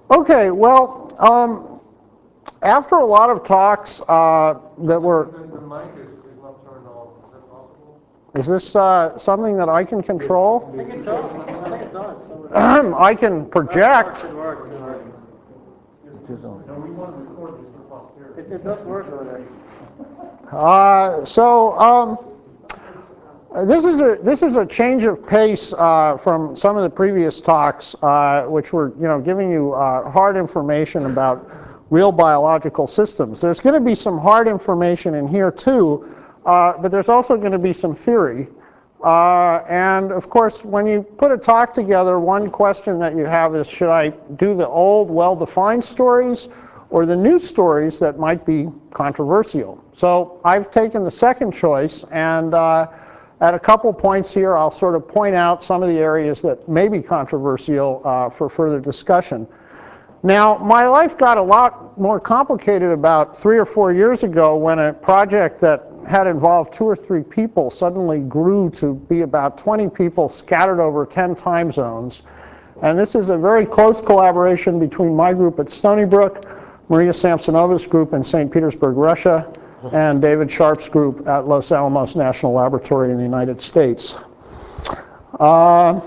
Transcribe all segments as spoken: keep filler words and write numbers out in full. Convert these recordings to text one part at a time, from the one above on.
Okay, well, um, after a lot of talks uh, that were... The, the mic is, is not turned on. Is that possible? Is this uh, something that I can control? I think it's on. I think it's on. I can project. It works. It is on. No, we want to record this for posterity. It, it does work over there. Uh, so um, this is a this is a change of pace uh, from some of the previous talks, uh, which were you know giving you uh, hard information about real biological systems. There's going to be some hard information in here too, uh, but there's also going to be some theory. Uh, and of course, when you put a talk together, one question that you have is, should I do the old, well-defined stories or the new stories that might be controversial? So I've taken the second choice, and uh, at a couple points here, I'll sort of point out some of the areas that may be controversial uh, for further discussion. Now, my life got a lot more complicated about three or four years ago when a project that had involved two or three people suddenly grew to be about twenty people scattered over ten time zones. And this is a very close collaboration between my group at Stony Brook, Maria Samsonova's group in Saint Petersburg, Russia, and David Sharp's group at Los Alamos National Laboratory in the United States. Uh,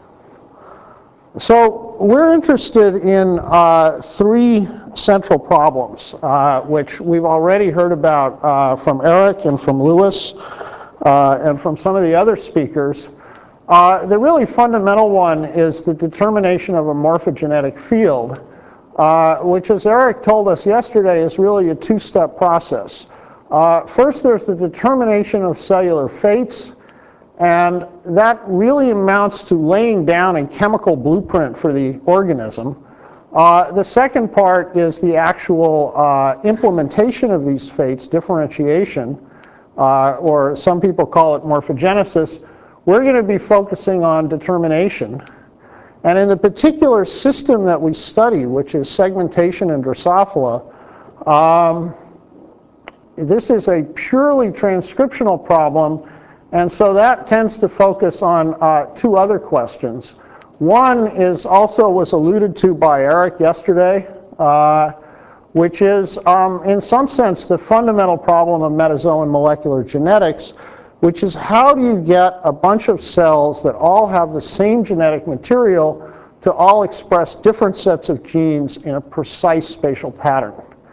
So we're interested in uh, three central problems, uh, which we've already heard about uh, from Eric and from Lewis uh, and from some of the other speakers. Uh, the really fundamental one is the determination of a morphogenetic field, uh, which, as Eric told us yesterday, is really a two-step process. Uh, first, there's the determination of cellular fates. And that really amounts to laying down a chemical blueprint for the organism. Uh, the second part is the actual uh, implementation of these fates, differentiation, uh, or some people call it morphogenesis. We're going to be focusing on determination. And in the particular system that we study, which is segmentation in Drosophila, um, this is a purely transcriptional problem. And so that tends to focus on uh, two other questions. One is also was alluded to by Eric yesterday, uh, which is, um, in some sense, the fundamental problem of metazoan molecular genetics, which is how do you get a bunch of cells that all have the same genetic material to all express different sets of genes in a precise spatial pattern?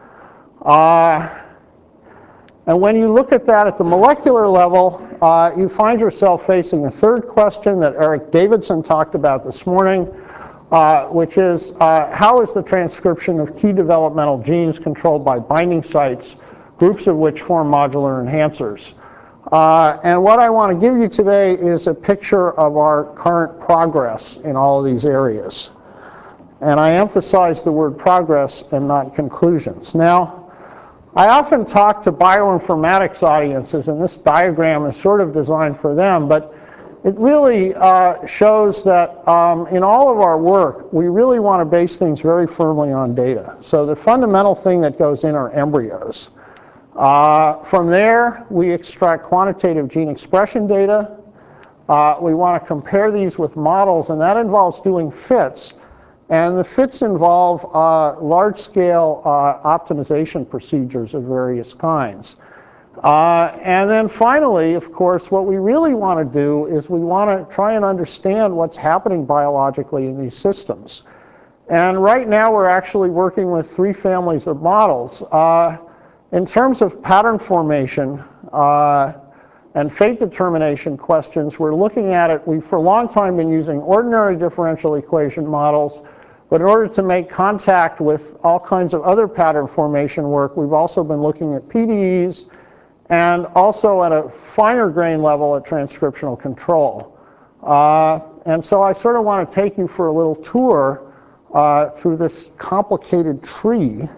Uh, And when you look at that at the molecular level, uh, you find yourself facing a third question that Eric Davidson talked about this morning, uh, which is uh, how is the transcription of key developmental genes controlled by binding sites, groups of which form modular enhancers? Uh, and what I want to give you today is a picture of our current progress in all of these areas. And I emphasize the word progress and not conclusions. Now, I often talk to bioinformatics audiences, and this diagram is sort of designed for them, but it really uh, shows that um, in all of our work, we really want to base things very firmly on data. So the fundamental thing that goes in are embryos. Uh, from there, we extract quantitative gene expression data. Uh, we want to compare these with models, and that involves doing fits. And the fits involve uh, large-scale uh, optimization procedures of various kinds. Uh, and then finally, of course, what we really want to do is we want to try and understand what's happening biologically in these systems. And right now, we're actually working with three families of models. Uh, in terms of pattern formation uh, and fate determination questions, we're looking at it. We've for a long time been using ordinary differential equation models. But in order to make contact with all kinds of other pattern formation work, we've also been looking at P D Es and also at a finer grain level at transcriptional control. Uh, and so I sort of want to take you for a little tour uh, through this complicated tree.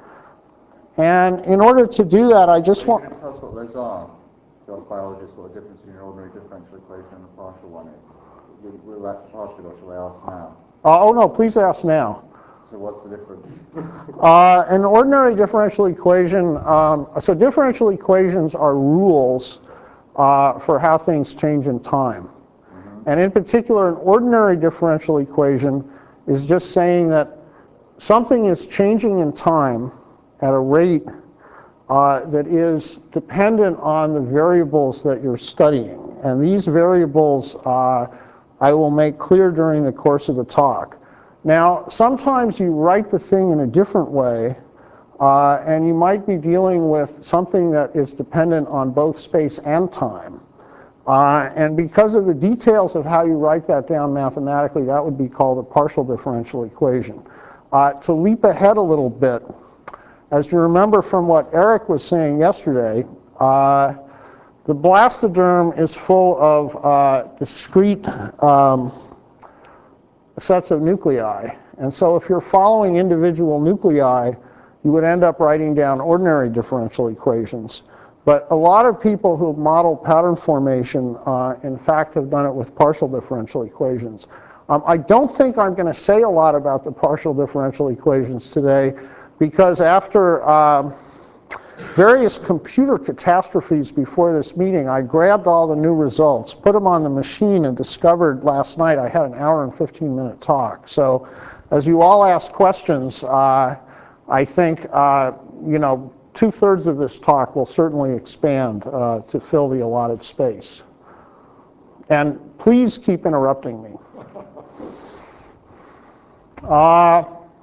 And in order to do that, I just want... Can you tell us what those are? To us biologists, what the difference between an ordinary differential equation and a partial one is? We're at partial, or shall I ask now? Uh, oh, no, please ask now. So what's the difference? Uh, an ordinary differential equation, um, so differential equations are rules uh, for how things change in time. Mm-hmm. And in particular, an ordinary differential equation is just saying that something is changing in time at a rate uh, that is dependent on the variables that you're studying. And these variables uh, I will make clear during the course of the talk. Now, sometimes you write the thing in a different way, uh, and you might be dealing with something that is dependent on both space and time. Uh, and because of the details of how you write that down mathematically, that would be called a partial differential equation. Uh, to leap ahead a little bit, as you remember from what Eric was saying yesterday, uh, the blastoderm is full of uh, discrete um, sets of nuclei. And so if you're following individual nuclei, you would end up writing down ordinary differential equations. But a lot of people who have modeled pattern formation, uh, in fact, have done it with partial differential equations. Um, I don't think I'm going to say a lot about the partial differential equations today, because after um, various computer catastrophes before this meeting, I grabbed all the new results, put them on the machine, and discovered last night I had an hour and fifteen minute talk. So as you all ask questions, uh, I think, uh, you know, two-thirds of this talk will certainly expand uh, to fill the allotted space. And please keep interrupting me. Uh,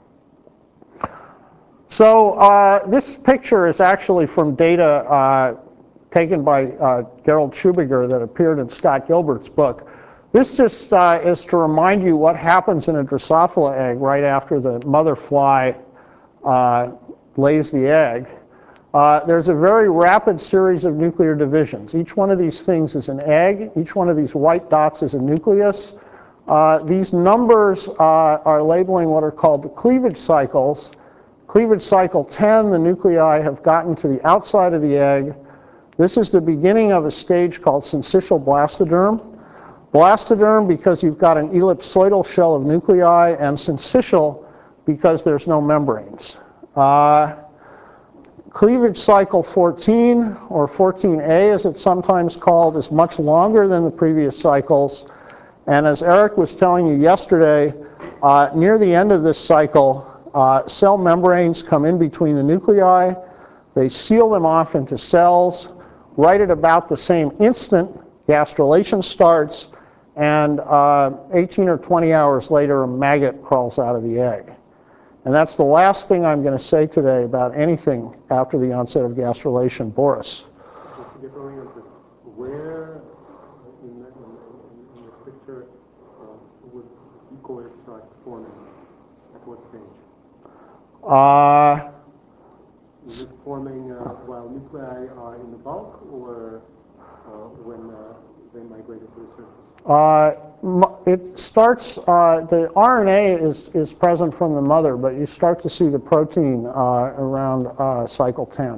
so uh, this picture is actually from data uh, taken by uh, Gerald Schubiger that appeared in Scott Gilbert's book. This just uh, is to remind you what happens in a Drosophila egg right after the mother fly uh, lays the egg. Uh, there's a very rapid series of nuclear divisions. Each one of these things is an egg. Each one of these white dots is a nucleus. Uh, these numbers uh, are labeling what are called the cleavage cycles. Cleavage cycle ten, the nuclei have gotten to the outside of the egg. This is the beginning of a stage called syncytial blastoderm. Blastoderm because you've got an ellipsoidal shell of nuclei, and syncytial because there's no membranes. Uh, Cleavage cycle fourteen, or fourteen A as it's sometimes called, is much longer than the previous cycles. And as Eric was telling you yesterday, uh, near the end of this cycle, uh, cell membranes come in between the nuclei. They seal them off into cells. Right at about the same instant, gastrulation starts, and uh, eighteen or twenty hours later, a maggot crawls out of the egg. And that's the last thing I'm going to say today about anything after the onset of gastrulation. Boris. Just to get oriented, where in the, in the, in the picture uh, would decoys start forming? At what stage? Uh, Is it forming uh, while nuclei are in the bulk, or uh, when uh, they migrated to the surface? Uh, it starts, uh, the R N A is, is present from the mother, but you start to see the protein uh, around uh, cycle ten.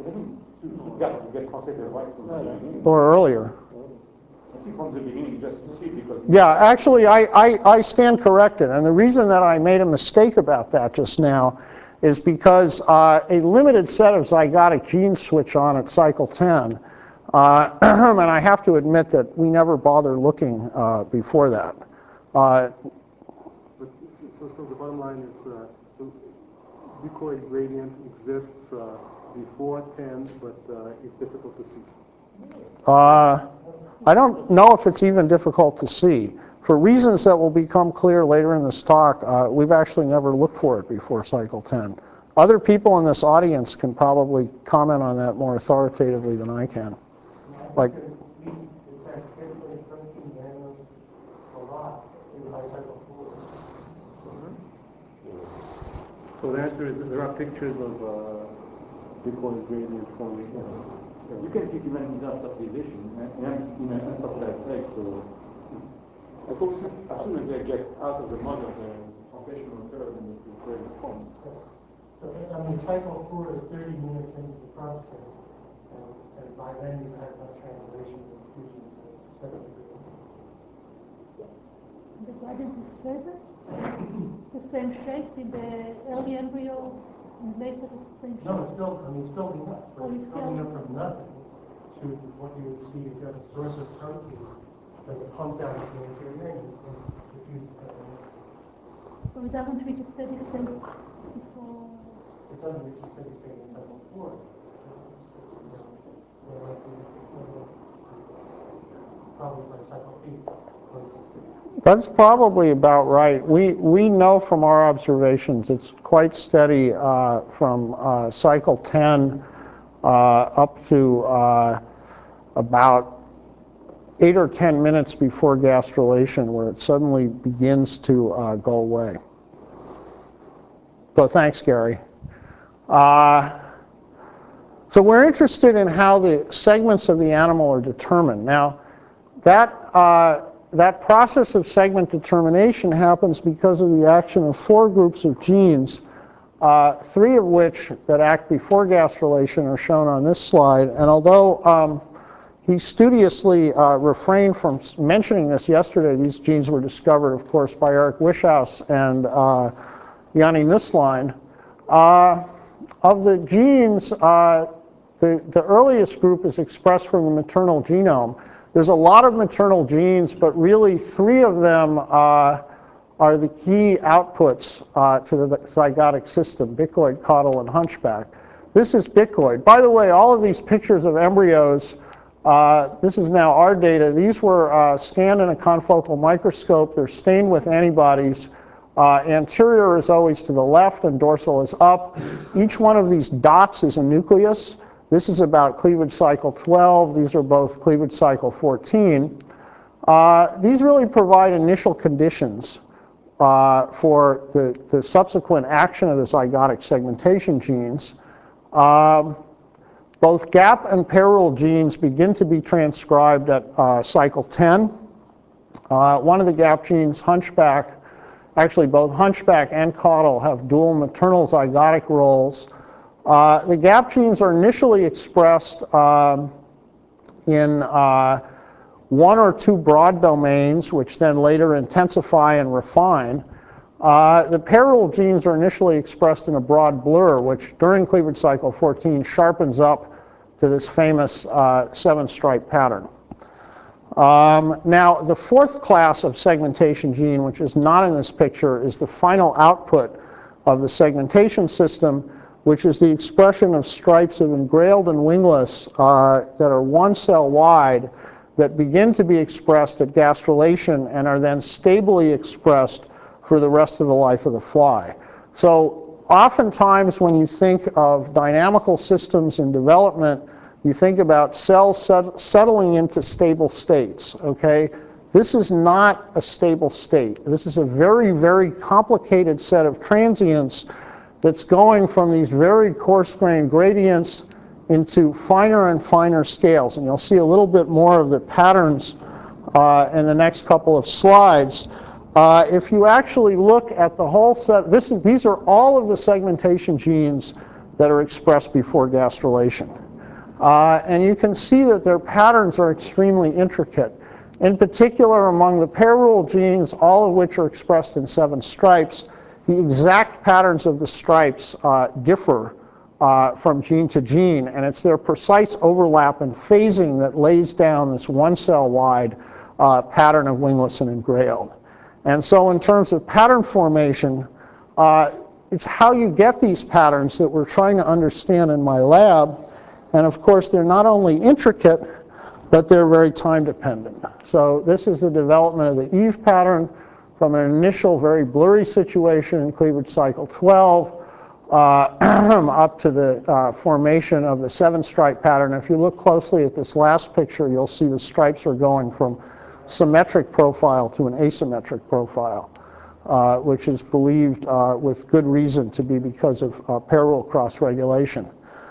Or earlier. From the beginning, just to see, because yeah, actually, I, I, I stand corrected. And the reason that I made a mistake about that just now is because uh, a limited set of zygotic genes switch on at cycle ten. Uh, and I have to admit that we never bother looking uh, before that. Uh, but so, so the bottom line is uh, the decoy gradient exists uh, before ten, but uh, it's difficult to see. uh, I don't know if it's even difficult to see. For reasons that will become clear later in this talk, uh, we've actually never looked for it before cycle ten. Other people in this audience can probably comment on that more authoritatively than I can. Like, so the answer is that there are pictures of uh, decoy gradient forming. you can see even without subdivision and in an unfertilized egg. So as soon as soon as they get out of the mother, the rotational curve and the curve forms. So, I mean, cycle four is thirty minutes into the process, and, and by then you've had enough translation and fusion to set up The gradient is stable, the same shape in the early embryo, and later it's the same shape. No, it's built, I mean, it's building up, but Oh, it's it's building up building. from nothing to what you would see if you have a source of protein that's pumped out of the anterior and diffused. So it doesn't reach a steady state. doesn't reach a steady state in cycle four, they might be, probably by cycle eight. That's probably about right. We, we know from our observations it's quite steady uh, from uh, cycle ten uh, up to uh, about eight or ten minutes before gastrulation, where it suddenly begins to uh, go away. So thanks, Gary. Uh, so we're interested in how the segments of the animal are determined. Now, that uh, That process of segment determination happens because of the action of four groups of genes, uh, three of which that act before gastrulation are shown on this slide. And although um, he studiously uh, refrained from mentioning this yesterday, these genes were discovered, of course, by Eric Wischhaus and uh, Yanni Nusslein. Uh, of the genes, uh, the, the earliest group is expressed from the maternal genome. There's a lot of maternal genes, but really three of them uh, are the key outputs uh, to the zygotic system: bicoid, caudal, and hunchback. This is bicoid. By the way, all of these pictures of embryos, uh, this is now our data. These were uh, scanned in a confocal microscope. They're stained with antibodies. Uh, anterior is always to the left and dorsal is up. Each one of these dots is a nucleus. This is about cleavage cycle twelve. These are both cleavage cycle fourteen. Uh, these really provide initial conditions uh, for the, the subsequent action of the zygotic segmentation genes. Um, both gap and parallel genes begin to be transcribed at uh, cycle ten. Uh, one of the gap genes, hunchback, actually both hunchback and caudal have dual maternal zygotic roles. Uh, the gap genes are initially expressed um, in uh, one or two broad domains, which then later intensify and refine. Uh, the parallel genes are initially expressed in a broad blur, which during cleavage cycle fourteen sharpens up to this famous uh, seven-stripe pattern. Um, now, the fourth class of segmentation gene, which is not in this picture, is the final output of the segmentation system, which is the expression of stripes of engrailed and wingless uh, that are one cell wide that begin to be expressed at gastrulation and are then stably expressed for the rest of the life of the fly. So oftentimes when you think of dynamical systems in development, you think about cells set settling into stable states, okay? This is not a stable state. This is a very, very complicated set of transients that's going from these very coarse-grained gradients into finer and finer scales. And you'll see a little bit more of the patterns uh, in the next couple of slides. Uh, if you actually look at the whole set, this is, these are all of the segmentation genes that are expressed before gastrulation. Uh, and you can see that their patterns are extremely intricate. In particular, among the parallel genes, all of which are expressed in seven stripes, the exact patterns of the stripes uh, differ uh, from gene to gene, and it's their precise overlap and phasing that lays down this one cell wide uh, pattern of wingless and engrailed. And so in terms of pattern formation, uh, it's how you get these patterns that we're trying to understand in my lab. And of course, they're not only intricate, but they're very time dependent. So this is the development of the Eve pattern from an initial very blurry situation in cleavage cycle twelve uh, up to the uh, formation of the seven-stripe pattern. If you look closely at this last picture, you'll see the stripes are going from symmetric profile to an asymmetric profile, uh, which is believed uh, with good reason to be because of uh, parallel cross-regulation.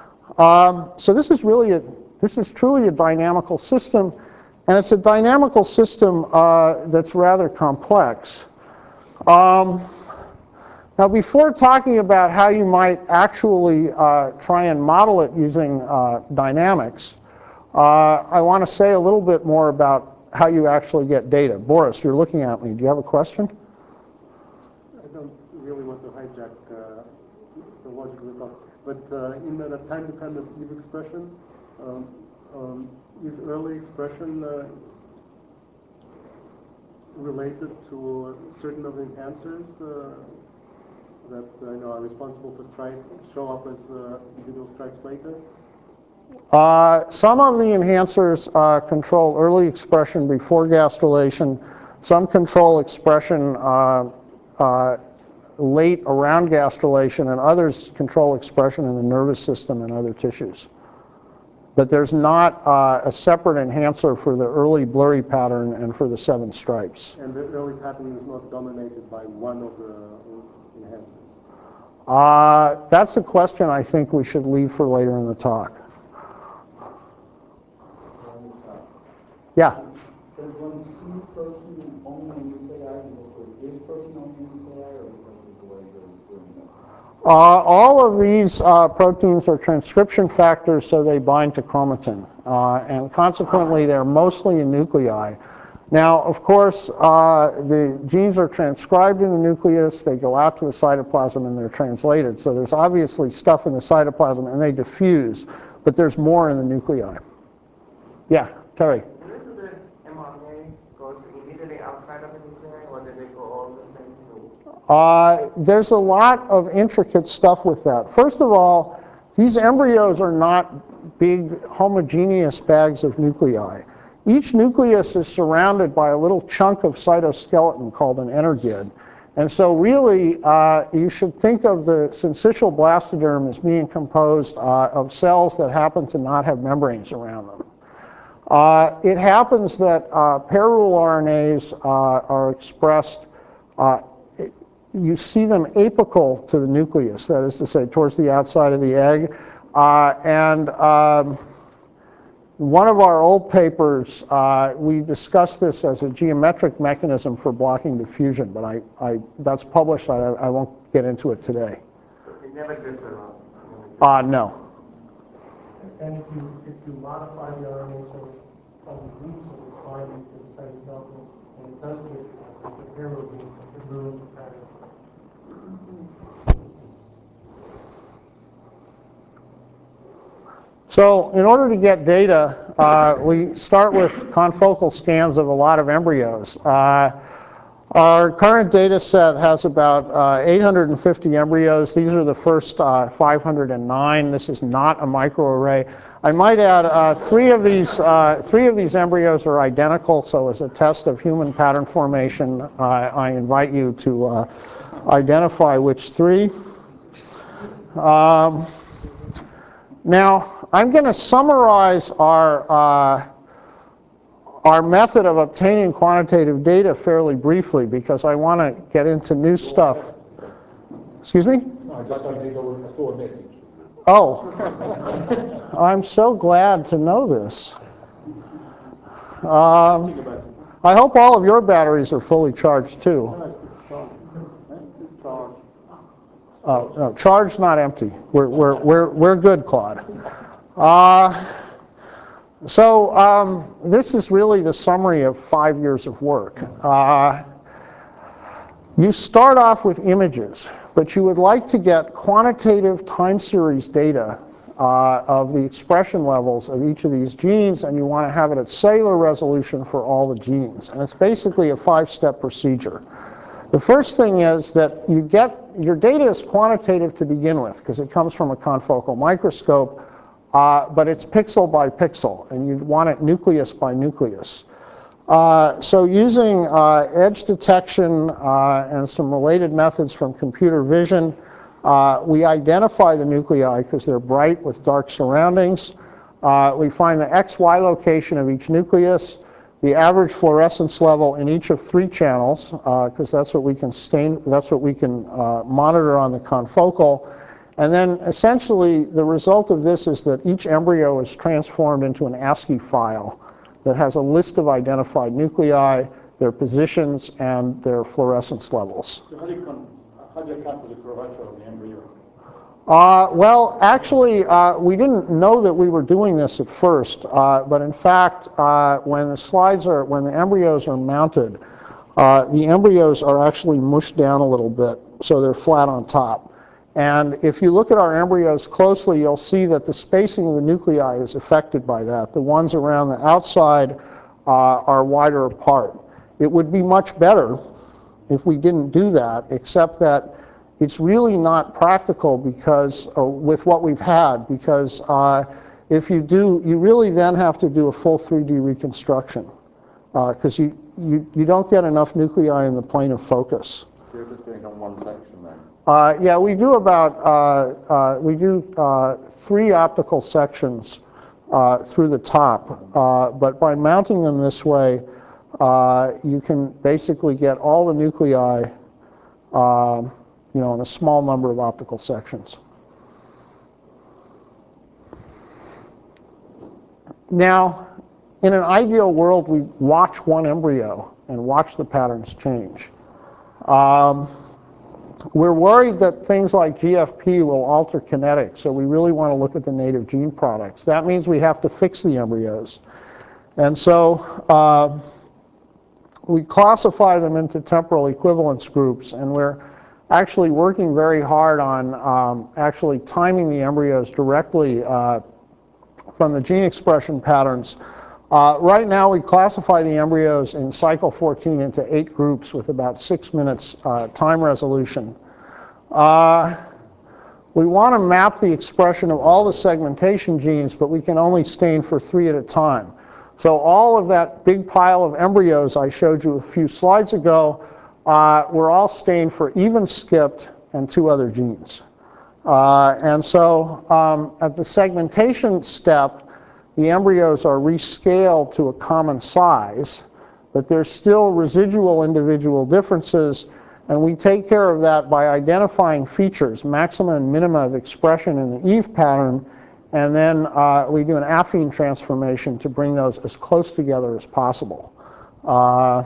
Um, so this is really a, this is truly a dynamical system, and it's a dynamical system uh, that's rather complex. Um, now, before talking about how you might actually uh, try and model it using uh, dynamics, uh, I want to say a little bit more about how you actually get data. Boris, you're looking at me. Do you have a question? I don't really want to hijack uh, the logical thought, but uh, in the time-dependent Eve expression, um, um, is early expression uh, related to certain of the enhancers? Uh, that uh, you know, are responsible for stripes show up as uh, individual stripes later? Uh, some of the enhancers uh, control early expression before gastrulation. Some control expression uh, uh, late around gastrulation, and others control expression in the nervous system and other tissues. But there's not uh, a separate enhancer for the early blurry pattern and for the seven stripes. And the early pattern is not dominated by one of the enhancers? Uh, that's a question I think we should leave for later in the talk. Yeah? Does one see protein only in nuclei because there is protein only in nuclei, or because of the way they're doing it? Uh, all of these uh, proteins are transcription factors, so they bind to chromatin. Uh, and consequently, they're mostly in nuclei. Now, of course, uh, the genes are transcribed in the nucleus, they go out to the cytoplasm, and they're translated. So there's obviously stuff in the cytoplasm, and they diffuse, but there's more in the nuclei. Yeah, Terry? Outside of the nuclei, or did they go all the way through? Uh, there's a lot of intricate stuff with that. First of all, these embryos are not big homogeneous bags of nuclei. Each nucleus is surrounded by a little chunk of cytoskeleton called an energid. And so really, uh, you should think of the syncytial blastoderm as being composed uh, of cells that happen to not have membranes around them. Uh, it happens that uh, parallel R N As uh, are expressed, uh, you see them apical to the nucleus, that is to say, towards the outside of the egg. Uh, and um, one of our old papers, uh, we discussed this as a geometric mechanism for blocking diffusion, but I, I, that's published, I, I won't get into it today. It never drifts around. Uh, no. And if you, if you modify the R N A so it's underneath, so it's binding to the cytoskeleton, and it does get uh, the parallel gene, it ruins the pattern. So in order to get data, uh, we start with confocal scans of a lot of embryos. Uh, Our current data set has about uh, eight hundred fifty embryos. These are the first uh, five hundred nine. This is not a microarray. I might add uh, three of these uh, three of these embryos are identical. So as a test of human pattern formation, uh, I invite you to uh, identify which three. Um, now I'm going to summarize our. Uh, Our method of obtaining quantitative data fairly briefly because I want to get into new stuff. Excuse me? No, I just saw a message. Oh, I'm so glad to know this. Um, I hope all of your batteries are fully charged too. Oh, no, charged, not empty. We're, we're, we're, we're good, Claude. Uh, So um, this is really the summary of five years of work. Uh, you start off with images, but you would like to get quantitative time series data uh, of the expression levels of each of these genes, and you want to have it at cellular resolution for all the genes. And it's basically a five-step procedure. The first thing is that you get, your data is quantitative to begin with, because it comes from a confocal microscope. Uh, but it's pixel by pixel, and you want it nucleus by nucleus. Uh, so using uh, edge detection uh, and some related methods from computer vision, uh, we identify the nuclei because they're bright with dark surroundings. Uh, we find the X Y location of each nucleus, the average fluorescence level in each of three channels, because uh, that's what we can stain, that's what we can uh, monitor on the confocal. And then essentially the result of this is that each embryo is transformed into an ASCII file that has a list of identified nuclei, their positions, and their fluorescence levels. So how do you, con how do you account for the curvature of the embryo? Uh, well, actually, uh, we didn't know that we were doing this at first, uh, but in fact, uh, when the slides are, when the embryos are mounted, uh, the embryos are actually mushed down a little bit, so they're flat on top. And if you look at our embryos closely, you'll see that the spacing of the nuclei is affected by that. The ones around the outside uh, are wider apart. It would be much better if we didn't do that, except that it's really not practical because uh, with what we've had, because uh, if you do, you really then have to do a full three D reconstruction because uh, you, you, you don't get enough nuclei in the plane of focus. So you're just doing it on one section then? Uh, yeah, we do about, uh, uh, we do uh, three optical sections uh, through the top, uh, but by mounting them this way, uh, you can basically get all the nuclei uh, you know, in a small number of optical sections. Now, in an ideal world, we watch one embryo and watch the patterns change. Um, We're worried that things like G F P will alter kinetics, so we really want to look at the native gene products. That means we have to fix the embryos. And so uh, we classify them into temporal equivalence groups, and we're actually working very hard on um, actually timing the embryos directly uh, from the gene expression patterns. Uh, right now, we classify the embryos in cycle fourteen into eight groups with about six minutes uh, time resolution. Uh, we want to map the expression of all the segmentation genes, but we can only stain for three at a time. So all of that big pile of embryos I showed you a few slides ago uh, were all stained for even skipped and two other genes. Uh, and so um, at the segmentation step, the embryos are rescaled to a common size, but there's still residual individual differences, and we take care of that by identifying features, maxima and minima of expression in the Eve pattern, and then uh, we do an affine transformation to bring those as close together as possible. Uh,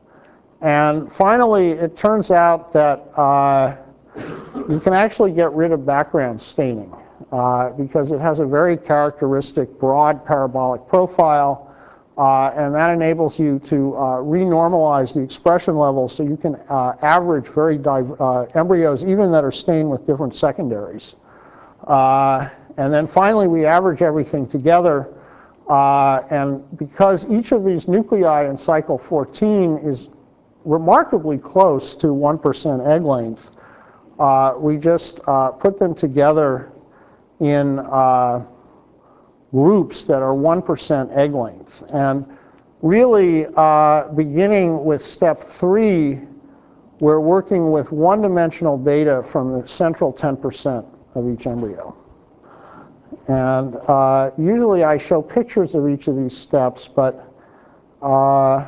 and finally, it turns out that uh, you can actually get rid of background staining uh, because it has a very characteristic broad parabolic profile, uh, and that enables you to uh, renormalize the expression levels so you can uh, average very div uh, embryos even that are stained with different secondaries. Uh, and then finally, we average everything together, uh, and because each of these nuclei in cycle fourteen is remarkably close to one percent egg length, Uh, we just uh, put them together in uh, groups that are one percent egg length. And really, uh, beginning with step three, we're working with one-dimensional data from the central ten percent of each embryo. And uh, usually I show pictures of each of these steps, but uh,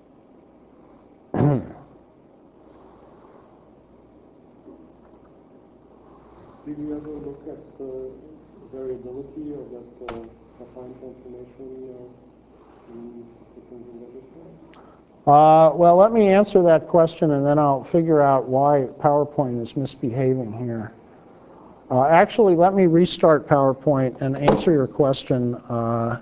Did you ever look at the variability of that uh, affine transformation uh, in sequence and register? Uh, well, let me answer that question, and then I'll figure out why PowerPoint is misbehaving here. Uh, actually, let me restart PowerPoint and answer your question. Uh,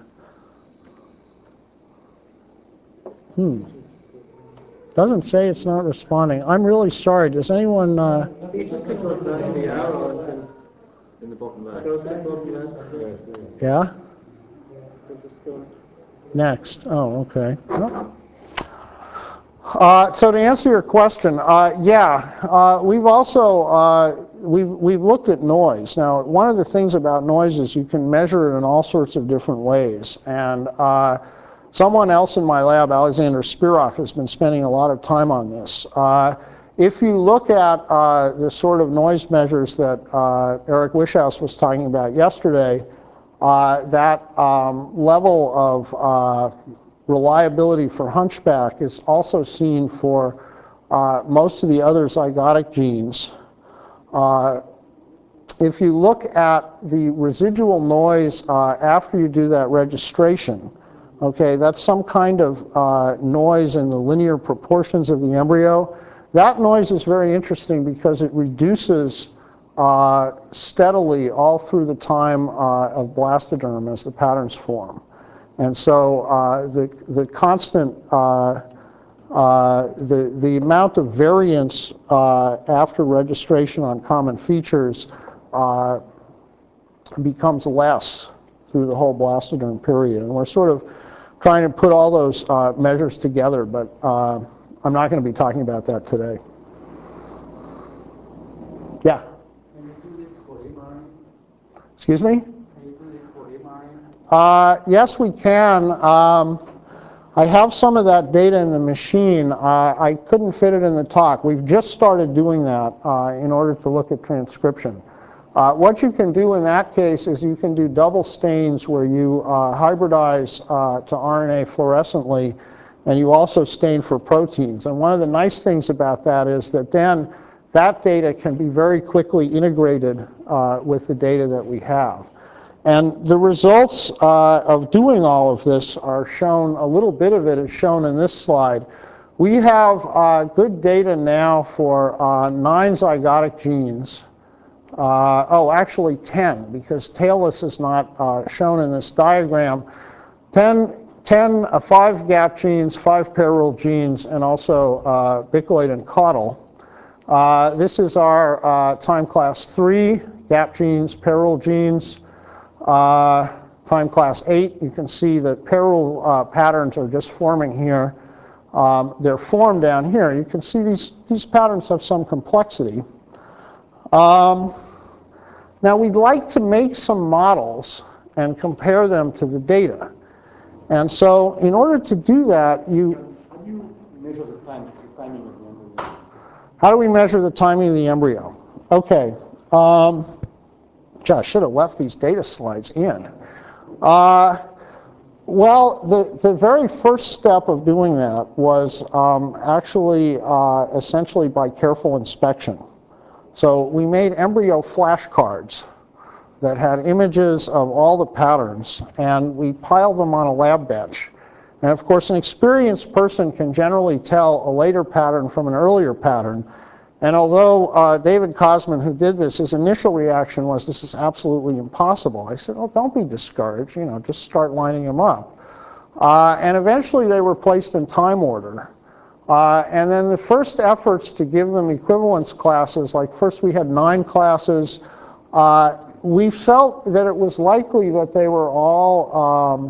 hmm. Doesn't say it's not responding. I'm really sorry. Does anyone... Uh, You just click on the, the arrow and in the bottom left. Close the bottom left. yeah? Next. Oh, okay. Oh. Uh, so to answer your question, uh, yeah, uh, we've also uh, we've we've looked at noise. Now, one of the things about noise is you can measure it in all sorts of different ways. And uh, someone else in my lab, Alexander Spiroff, has been spending a lot of time on this. Uh, if you look at uh, the sort of noise measures that uh, Eric Wishouse was talking about yesterday, uh, that um, level of uh, reliability for hunchback is also seen for uh, most of the other zygotic genes. Uh, if you look at the residual noise uh, after you do that registration, okay, that's some kind of uh, noise in the linear proportions of the embryo. That noise is very interesting because it reduces uh, steadily all through the time uh, of blastoderm as the patterns form. And so uh, the, the constant, uh, uh, the, the amount of variance uh, after registration on common features uh, becomes less through the whole blastoderm period. And we're sort of trying to put all those uh, measures together, but uh, I'm not going to be talking about that today. Yeah. Can you do this for M R I? Excuse me? Can you do this for M R I? Uh, yes, we can. Um, I have some of that data in the machine. Uh, I couldn't fit it in the talk. We've just started doing that uh, in order to look at transcription. Uh, what you can do in that case is you can do double stains where you uh, hybridize uh, to R N A fluorescently, and you also stain for proteins. And one of the nice things about that is that then that data can be very quickly integrated uh, with the data that we have. And the results uh, of doing all of this are shown, a little bit of it is shown in this slide. We have uh, good data now for uh, nine zygotic genes. Uh, oh, actually ten, because tailless is not uh, shown in this diagram. ten, ten uh, five gap genes, five pair rule genes, and also uh, bicoid and caudal. Uh, this is our uh, time class three, gap genes, pair rule genes. Uh, time class eight, you can see that pair rule uh, patterns are just forming here. Um, they're formed down here. You can see these, these patterns have some complexity. Um, Now, we'd like to make some models and compare them to the data. And so in order to do that, you... How do you measure the, time, the timing of the embryo? How do we measure the timing of the embryo? Okay. Um, Gosh, I should have left these data slides in. Uh, well, the, the very first step of doing that was um, actually uh, essentially by careful inspection. So we made embryo flashcards that had images of all the patterns, and we piled them on a lab bench. And of course, an experienced person can generally tell a later pattern from an earlier pattern. And although uh, David Kosman, who did this, his initial reaction was, this is absolutely impossible. I said, oh, don't be discouraged, you know, just start lining them up. Uh, and eventually they were placed in time order. Uh, and then the first efforts to give them equivalence classes, like first we had nine classes, uh, we felt that it was likely that they were all um,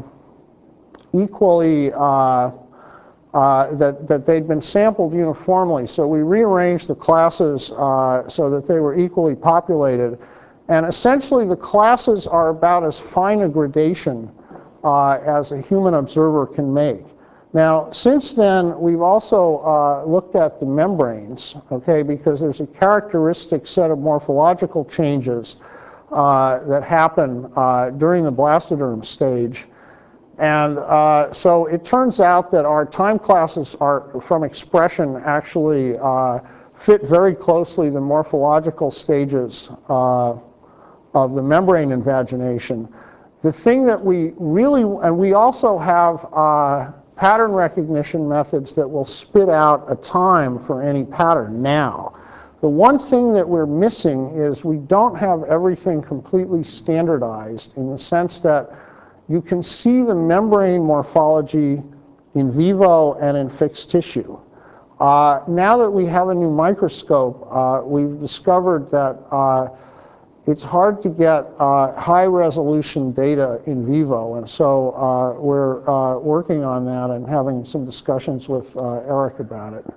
equally, uh, uh, that, that they'd been sampled uniformly. So we rearranged the classes uh, so that they were equally populated. And essentially the classes are about as fine a gradation uh, as a human observer can make. Now, since then, we've also uh, looked at the membranes, okay, because there's a characteristic set of morphological changes uh, that happen uh, during the blastoderm stage. And uh, so it turns out that our time classes are, from expression, actually uh, fit very closely the morphological stages uh, of the membrane invagination. The thing that we really, and we also have uh, pattern recognition methods that will spit out a time for any pattern now. The one thing that we're missing is we don't have everything completely standardized in the sense that you can see the membrane morphology in vivo and in fixed tissue. Uh, now that we have a new microscope, uh, we've discovered that uh, it's hard to get uh, high-resolution data in vivo, and so uh, we're uh, working on that and having some discussions with uh, Eric about it.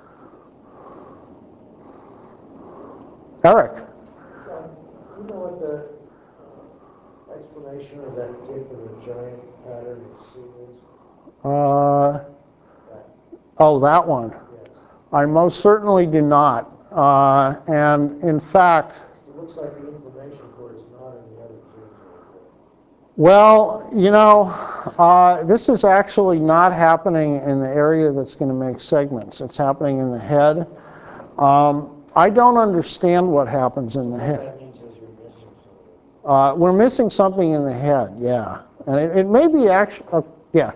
Eric? Um, you know what the uh, explanation of that tip of the giant pattern at C is? Uh, oh, that one. Yes. I most certainly do not. Uh, and in fact, it looks like the information for it is not in the other genes. well, you know, uh, this is actually not happening in the area that's going to make segments. It's happening in the head. Um, I don't understand what happens in the head. That means is you're missing something. Uh, we're missing something in the head, yeah. And it, it may be actually, uh, yeah.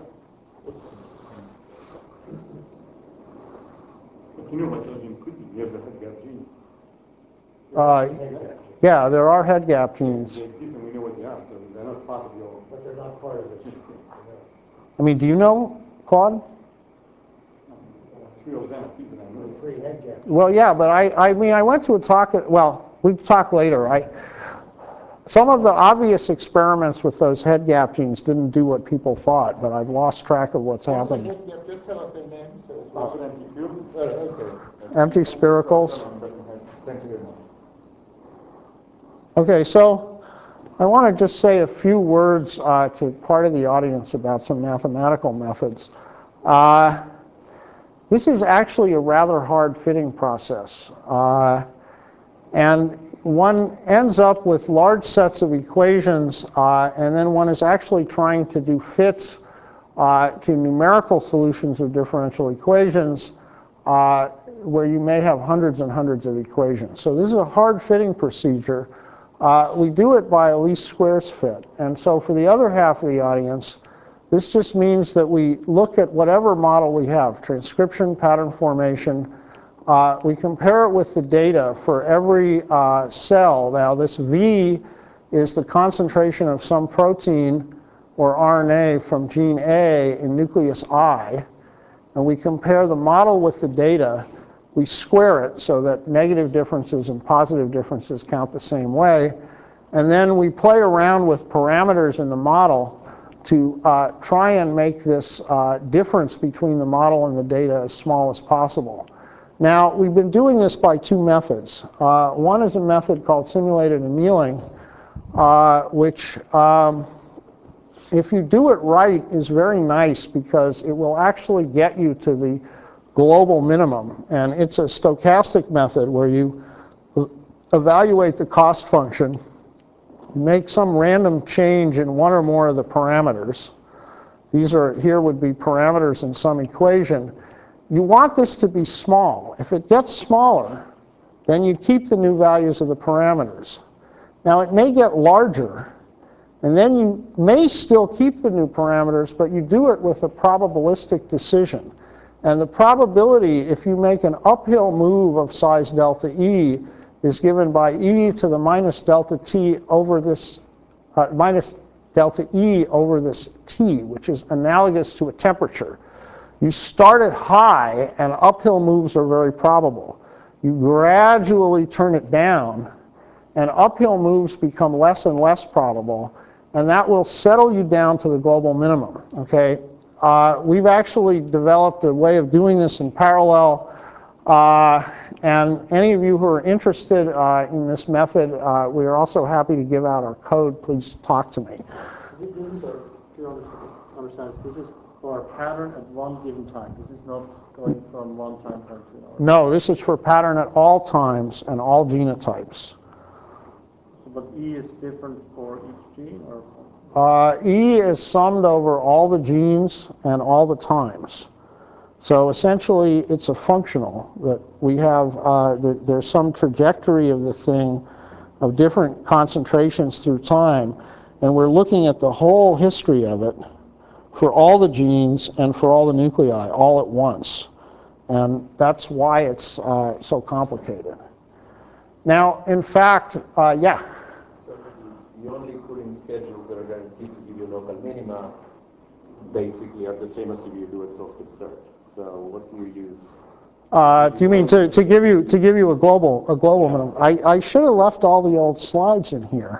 But you know what your gene could be. You have the head gap gene. Uh, yeah, there are head gap They genes. exist and we know what they are, so they're not part of your... But they're not part of this. I mean, do you know, Claude? Three of them, at least, and I know. Three head gaps. Well, yeah, but I, I mean, I went to a talk, at, well, we talk later. I, some of the obvious experiments with those head gap genes didn't do what people thought, but I've lost track of what's happening. Just tell us the name. Also empty cube. Oh, okay. Empty spiracles. Thank you very much. Okay, so I want to just say a few words uh, to part of the audience about some mathematical methods. Uh, this is actually a rather hard fitting process. Uh, and one ends up with large sets of equations, uh, and then one is actually trying to do fits uh, to numerical solutions of differential equations, uh, where you may have hundreds and hundreds of equations. So this is a hard fitting procedure. Uh, we do it by a least squares fit. And so for the other half of the audience, this just means that we look at whatever model we have, transcription, pattern formation. Uh, we compare it with the data for every uh, cell. Now this V is the concentration of some protein or R N A from gene A in nucleus I. And we compare the model with the data. We square it so that negative differences and positive differences count the same way. And then we play around with parameters in the model to uh, try and make this uh, difference between the model and the data as small as possible. Now, we've been doing this by two methods. Uh, one is a method called simulated annealing, uh, which, um, if you do it right, is very nice because it will actually get you to the global minimum. And it's a stochastic method where you evaluate the cost function, make some random change in one or more of the parameters. These are, here would be parameters in some equation. You want this to be small. If it gets smaller, then you keep the new values of the parameters. Now it may get larger, and then you may still keep the new parameters, but you do it with a probabilistic decision. And the probability, if you make an uphill move of size delta E, is given by e to the minus delta t over this, uh, minus delta E over this t, which is analogous to a temperature. You start at high, and uphill moves are very probable. You gradually turn it down, and uphill moves become less and less probable, and that will settle you down to the global minimum, okay? Uh, we've actually developed a way of doing this in parallel, uh, and any of you who are interested uh, in this method, uh, we are also happy to give out our code. Please talk to me. This is a, to understand, this is for a pattern at one given time. This is not going from one time point to another. No, this is for pattern at all times and all genotypes. So, but E is different for each gene, or? Uh, E is summed over all the genes and all the times. So essentially, it's a functional that we have, uh, the, there's some trajectory of the thing of different concentrations through time, and we're looking at the whole history of it for all the genes and for all the nuclei all at once. And that's why it's uh, so complicated. Now, in fact, uh, yeah? So the only cooling schedules that are guaranteed to give you local minima basically are the same as if you do exhaustive search. So what do you use? Uh, do you mean to, to give you to give you a global a global minimum? I, I should have left all the old slides in here.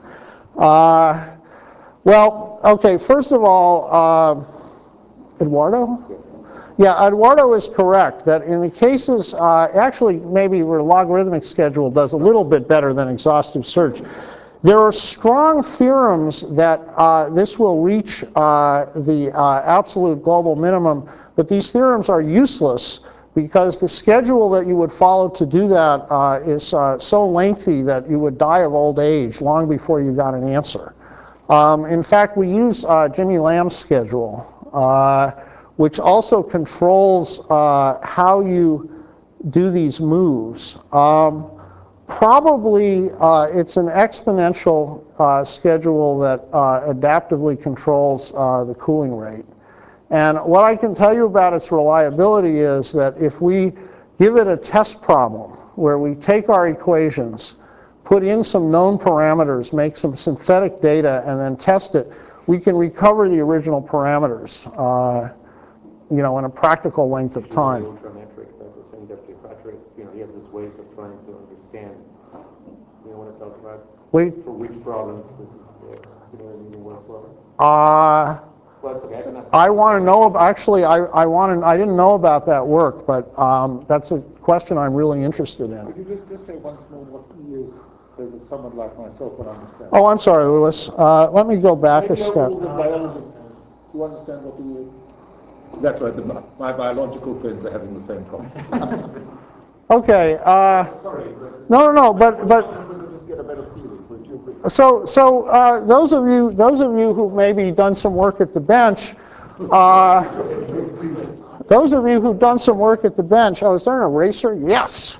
Uh, well, okay. First of all, uh, Eduardo. Yeah, Eduardo is correct that in the cases, uh, actually maybe where logarithmic schedule does a little bit better than exhaustive search. There are strong theorems that uh, this will reach uh, the uh, absolute global minimum, but these theorems are useless because the schedule that you would follow to do that uh, is uh, so lengthy that you would die of old age long before you got an answer. Um, in fact, we use uh, Jimmy Lamb's schedule, uh, which also controls uh, how you do these moves. Um, probably uh, it's an exponential uh, schedule that uh, adaptively controls uh, the cooling rate. And what I can tell you about its reliability is that if we give it a test problem where we take our equations, put in some known parameters, make some synthetic data, and then test it, we can recover the original parameters, uh, you know, in a practical length of time. The ultrametric type of thing that Patrick, you know, he has these ways of trying to understand. You know what I'm talking about? Wait. For which problems this is uh, simulating works well? Uh, Well, it's okay. I can ask. I want to know, actually, I, I, want to, I didn't know about that work, but um, that's a question I'm really interested in. Could you just, just say once more what E is so that someone like myself will understand. Oh, I'm sorry, Lewis. Uh, let me go back a Maybe step. all the biologists who understand what we. That's right. The, my biological friends are having the same problem. Okay. Uh, Sorry. no, no, no. But but. We could just get a better feeling for you. So so uh, those of you those of you who've maybe done some work at the bench. Uh, those of you who've done some work at the bench. Oh, is there an eraser? Yes.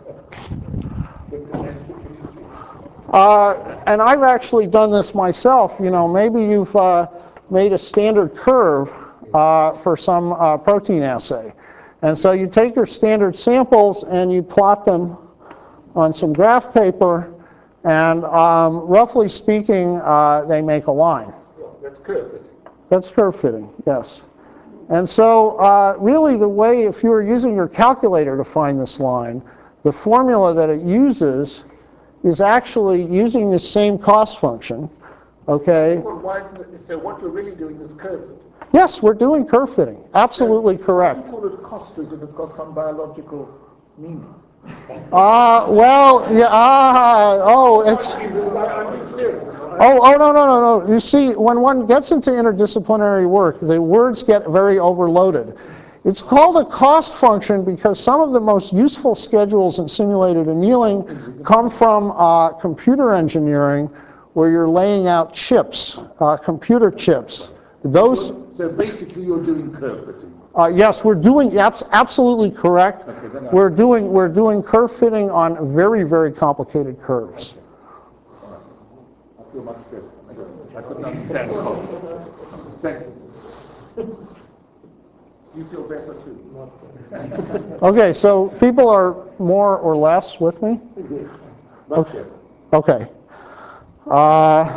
Uh, and I've actually done this myself. You know, maybe you've uh, made a standard curve uh, for some uh, protein assay. And so you take your standard samples and you plot them on some graph paper, and um, roughly speaking, uh, they make a line. That's curve fitting. That's curve fitting, yes. And so uh, really the way, if you were using your calculator to find this line, the formula that it uses is actually using the same cost function, okay? Well, why, so what you're really doing is curve fitting. Yes, we're doing curve fitting. Absolutely so correct. Why do you call it cost as if it's got some biological meaning? Uh, well, yeah, ah, oh, it's, I'm being serious. oh, oh, no, no, no, no. You see, when one gets into interdisciplinary work, the words get very overloaded. It's called a cost function because some of the most useful schedules in simulated annealing come from uh, computer engineering, where you're laying out chips, uh, computer chips. Those. So basically, you're doing curve fitting. Uh, yes, we're doing. Abs absolutely correct. Okay, we're doing. We're doing curve fitting on very, very complicated curves. Okay. I feel much better. I couldn't understand cost. Thank you. You feel better too. Okay, so people are more or less with me? Yes. Okay. Okay. Uh,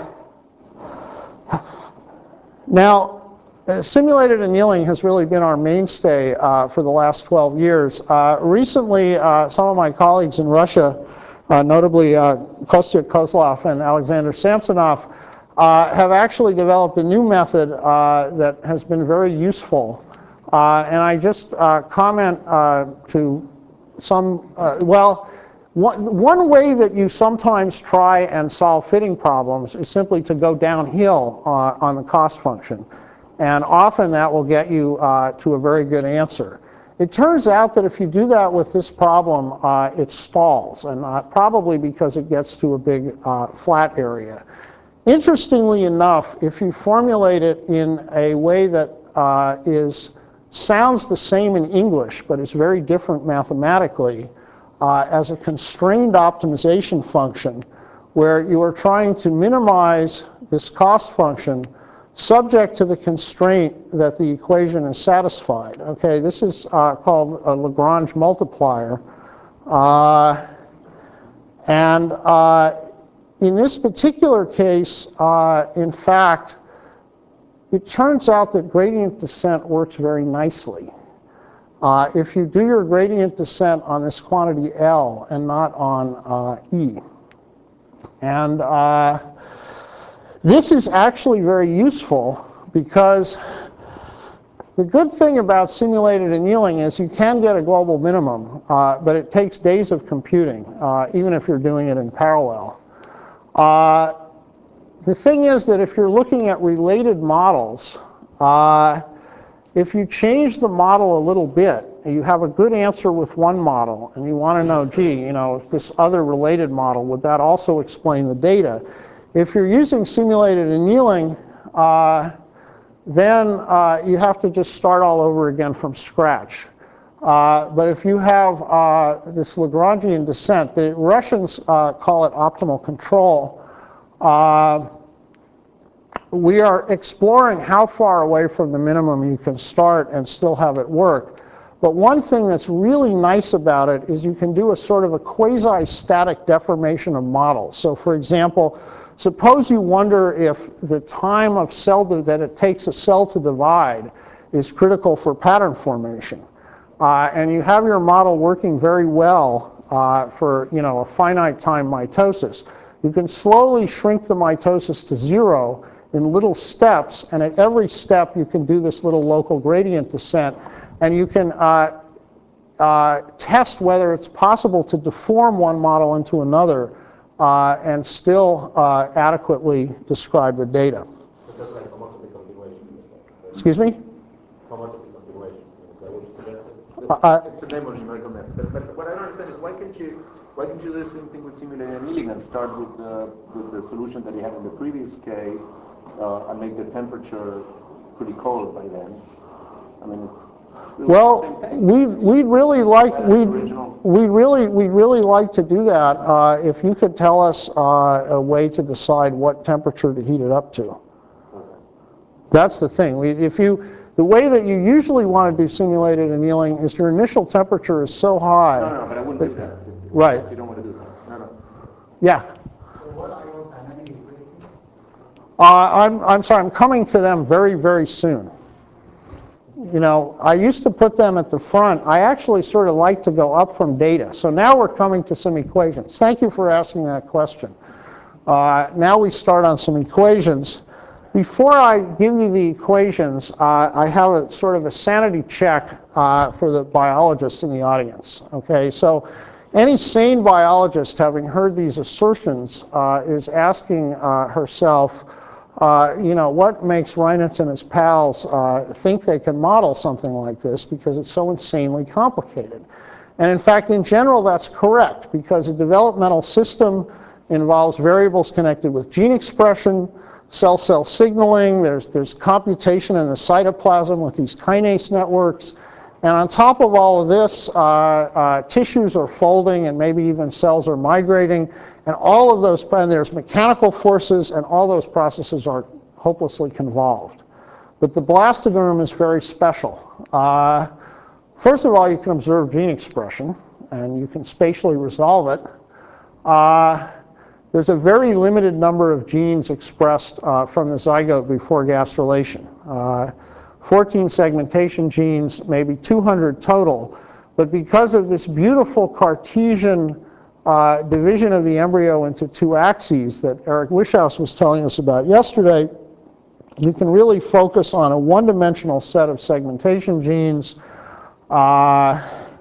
now, uh, simulated annealing has really been our mainstay uh, for the last twelve years. Uh, recently, uh, some of my colleagues in Russia, uh, notably uh, Kostya Kozlov and Alexander Samsonov, uh, have actually developed a new method uh, that has been very useful. Uh, and I just uh, comment uh, to some, uh, well, one, one way that you sometimes try and solve fitting problems is simply to go downhill uh, on the cost function. And often that will get you uh, to a very good answer. It turns out that if you do that with this problem, uh, it stalls, and uh, probably because it gets to a big uh, flat area. Interestingly enough, if you formulate it in a way that uh, is sounds the same in English, but is very different mathematically, uh, as a constrained optimization function, where you are trying to minimize this cost function subject to the constraint that the equation is satisfied. Okay, this is uh, called a Lagrange multiplier. Uh, and uh, in this particular case, uh, in fact, it turns out that gradient descent works very nicely. Uh, if you do your gradient descent on this quantity L and not on uh, E. And uh, this is actually very useful because the good thing about simulated annealing is you can get a global minimum, uh, but it takes days of computing, uh, even if you're doing it in parallel. Uh, The thing is that if you're looking at related models, uh, if you change the model a little bit, and you have a good answer with one model, and you want to know, gee, you know, if this other related model, would that also explain the data? If you're using simulated annealing, uh, then uh, you have to just start all over again from scratch. Uh, but if you have uh, this Lagrangian descent, the Russians uh, call it optimal control. Uh, we are exploring how far away from the minimum you can start and still have it work. But one thing that's really nice about it is you can do a sort of a quasi-static deformation of models. So for example, suppose you wonder if the time of cell that it takes a cell to divide is critical for pattern formation. Uh, and you have your model working very well uh, for you know, a finite time mitosis. You can slowly shrink the mitosis to zero in little steps, and at every step you can do this little local gradient descent, and you can uh, uh, test whether it's possible to deform one model into another uh, and still uh, adequately describe the data. But that's like homotopy continuation. Excuse me? Homotopy continuation. Is that what you suggested? Uh, It's a name of numerical method. But, but what I don't understand is why can't you why can't you do the same thing with simulated annealing and start with the with the solution that you had in the previous case uh, and make the temperature pretty cold by then? I mean, it's really Well, the same thing. we we'd really like we original. we really we really like to do that. Uh, if you could tell us uh, a way to decide what temperature to heat it up to. Okay. That's the thing. We, if you the way that you usually want to do simulated annealing is your initial temperature is so high. No, no, but I wouldn't do that. Right. You don't want to do that. No, no. Yeah. So what are your dynamic equations? Uh, I'm I'm sorry. I'm coming to them very very soon. You know, I used to put them at the front. I actually sort of like to go up from data. So now we're coming to some equations. Thank you for asking that question. Uh, now we start on some equations. Before I give you the equations, uh, I have a sort of a sanity check uh, for the biologists in the audience. Okay, so any sane biologist, having heard these assertions, uh, is asking uh, herself, Uh, you know, what makes Reinitz and his pals uh, think they can model something like this because it's so insanely complicated? And in fact, in general, that's correct, because a developmental system involves variables connected with gene expression, cell-cell signaling, there's, there's computation in the cytoplasm with these kinase networks, and on top of all of this, uh, uh, tissues are folding and maybe even cells are migrating. And all of those, and there's mechanical forces, and all those processes are hopelessly convolved. But the blastoderm is very special. Uh, first of all, you can observe gene expression, and you can spatially resolve it. Uh, there's a very limited number of genes expressed uh, from the zygote before gastrulation. Uh, fourteen segmentation genes, maybe two hundred total. But because of this beautiful Cartesian Uh, division of the embryo into two axes that Eric Wishaus was telling us about yesterday, you can really focus on a one-dimensional set of segmentation genes uh,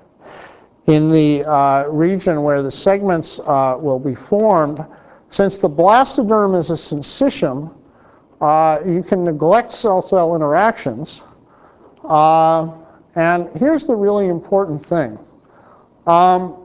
in the uh, region where the segments uh, will be formed. Since the blastoderm is a syncytium, uh, you can neglect cell-cell interactions. Uh, and here's the really important thing. Um,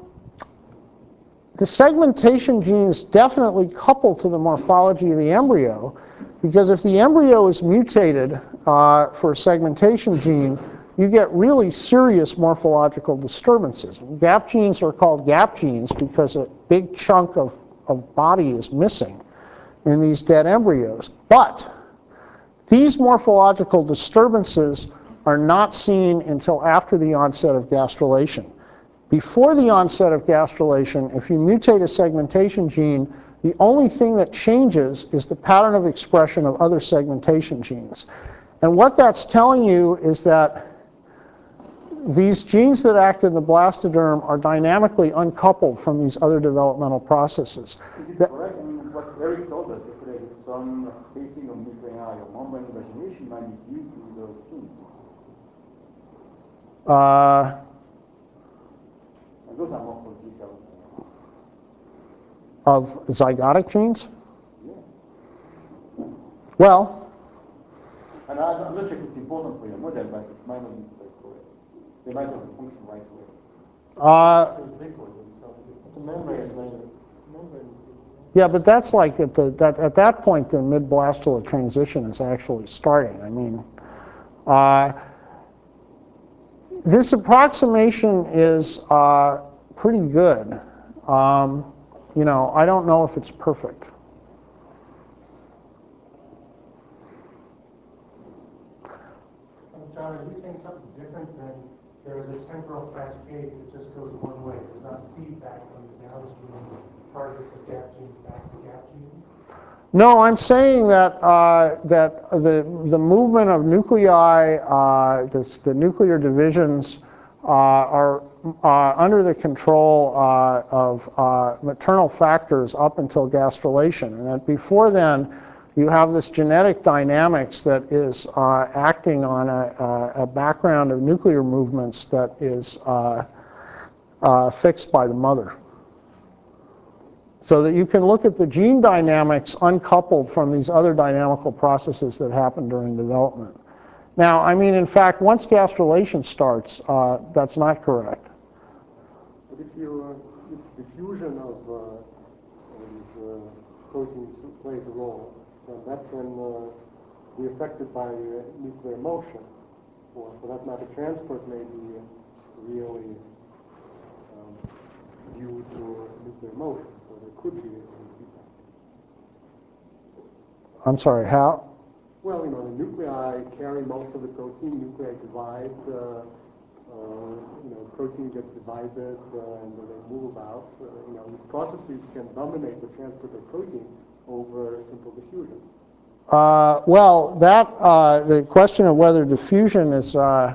The segmentation genes definitely couple to the morphology of the embryo, because if the embryo is mutated uh, for a segmentation gene, you get really serious morphological disturbances. Gap genes are called gap genes because a big chunk of, of body is missing in these dead embryos. But these morphological disturbances are not seen until after the onset of gastrulation. Before the onset of gastrulation, if you mutate a segmentation gene, the only thing that changes is the pattern of expression of other segmentation genes. And what that's telling you is that these genes that act in the blastoderm are dynamically uncoupled from these other developmental processes. Is it correct? I mean, what Eric told us yesterday, that some spacing of nuclei or membrane vagination might be due to those genes. Uh, And those are morphological. of zygotic genes? Yeah. Well, And I, I'm not sure if it's important for your model, but it might not be quite correct. They might have the function right away. uh, The membrane is later. Membrane. yeah, but that's like at, the, that, at that point, the mid-blastular transition is actually starting. I mean, uh, this approximation is uh, pretty good. Um, you know, I don't know if it's perfect. John, are you saying something different than there is a temporal cascade that just goes one way? There's not feedback from the downstream targets of gap genes back to gap genes? No, I'm saying that uh, that the the movement of nuclei, uh, this, the nuclear divisions, uh, are uh, under the control uh, of uh, maternal factors up until gastrulation, and that before then, you have this genetic dynamics that is uh, acting on a, a background of nuclear movements that is uh, uh, fixed by the mother. so that you can look at the gene dynamics uncoupled from these other dynamical processes that happen during development. Now, I mean, in fact, once gastrulation starts, uh, that's not correct. But if, you, uh, if diffusion of uh, these uh, proteins plays a role, then that can uh, be affected by uh, nuclear motion. Or for that matter, transport may be really um, due to nuclear motion, so there could be some feedback. I'm sorry, how? Well, you know, the nuclei carry most of the protein. Nuclei divide. Uh, uh, you know, protein gets divided uh, and they move about. Uh, you know, these processes can dominate the transport of protein over simple diffusion. Uh, well, that uh, the question of whether diffusion is uh,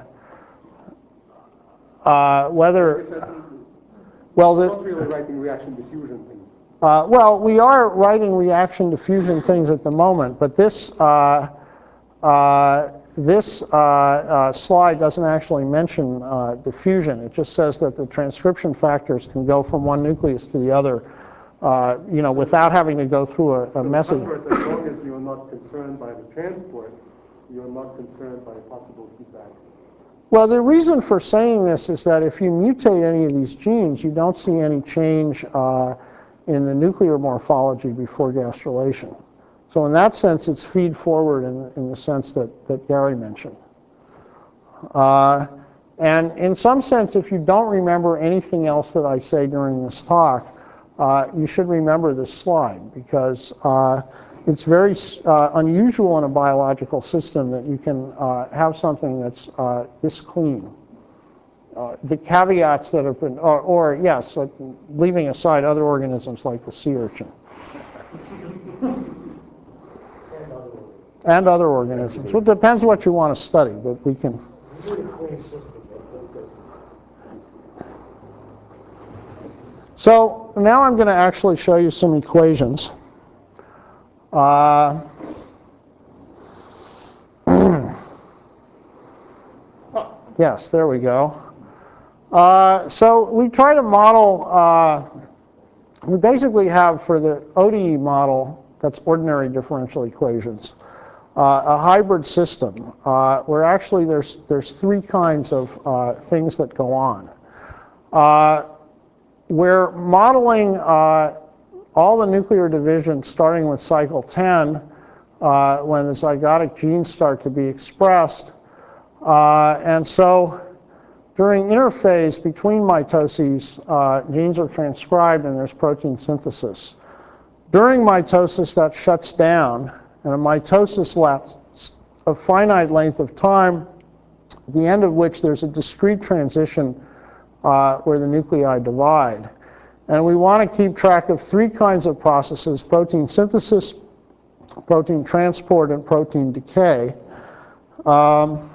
uh, whether well, the, not really writing reaction diffusion things. Uh, well, we are writing reaction diffusion things at the moment, but this uh, uh, this uh, uh, slide doesn't actually mention uh, diffusion. It just says that the transcription factors can go from one nucleus to the other, uh, you know, without having to go through a, a so message. In other words, as long as you're not concerned by the transport, you're not concerned by possible feedback. Well, the reason for saying this is that if you mutate any of these genes, you don't see any change uh, in the nuclear morphology before gastrulation. So in that sense, it's feed forward in, in the sense that, that Gary mentioned. Uh, and in some sense, if you don't remember anything else that I say during this talk, uh, you should remember this slide, because uh, it's very uh, unusual in a biological system that you can uh, have something that's uh, this clean. Uh, the caveats that have been, or, or yes, like leaving aside other organisms like the sea urchin. And other organisms. Well, it depends what you want to study, but we can. So now I'm going to actually show you some equations. Uh, yes, there we go. Uh, so we try to model, uh, we basically have for the O D E model, that's ordinary differential equations, uh, a hybrid system uh, where actually there's, there's three kinds of uh, things that go on. Uh, we're modeling uh, all the nuclear divisions starting with cycle ten uh, when the zygotic genes start to be expressed. Uh, and so during interphase between mitoses, uh, genes are transcribed and there's protein synthesis. During mitosis, that shuts down, and a mitosis lasts a finite length of time, at the end of which there's a discrete transition uh, where the nuclei divide. And we want to keep track of three kinds of processes: protein synthesis, protein transport, and protein decay. Um,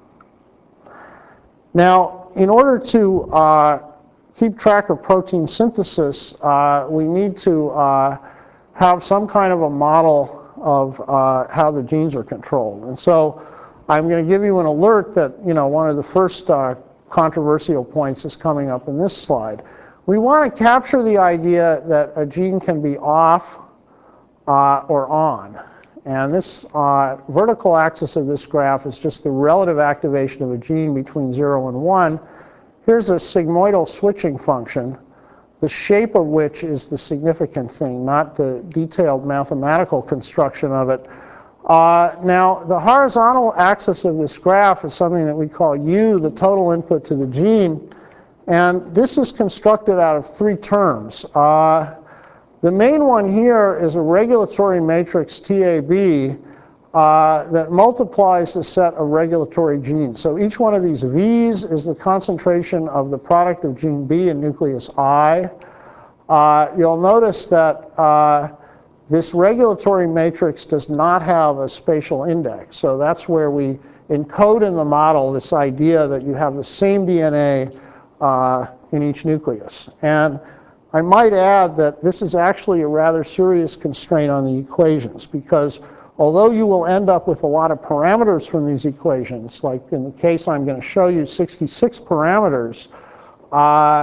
now, in order to uh, keep track of protein synthesis, uh, we need to uh, have some kind of a model of uh, how the genes are controlled. And so I'm going to give you an alert that, you know, one of the first uh, controversial points is coming up in this slide. We want to capture the idea that a gene can be off uh, or on. And this uh, vertical axis of this graph is just the relative activation of a gene between zero and one. Here's a sigmoidal switching function, the shape of which is the significant thing, not the detailed mathematical construction of it. Uh, now, the horizontal axis of this graph is something that we call U, the total input to the gene. And this is constructed out of three terms. Uh, the main one here is a regulatory matrix T A B uh, that multiplies the set of regulatory genes. So each one of these V's is the concentration of the product of gene B in nucleus I. Uh, you'll notice that uh, this regulatory matrix does not have a spatial index. So that's where we encode in the model this idea that you have the same D N A uh, in each nucleus. And I might add that this is actually a rather serious constraint on the equations, because although you will end up with a lot of parameters from these equations, like in the case I'm going to show you sixty-six parameters, uh,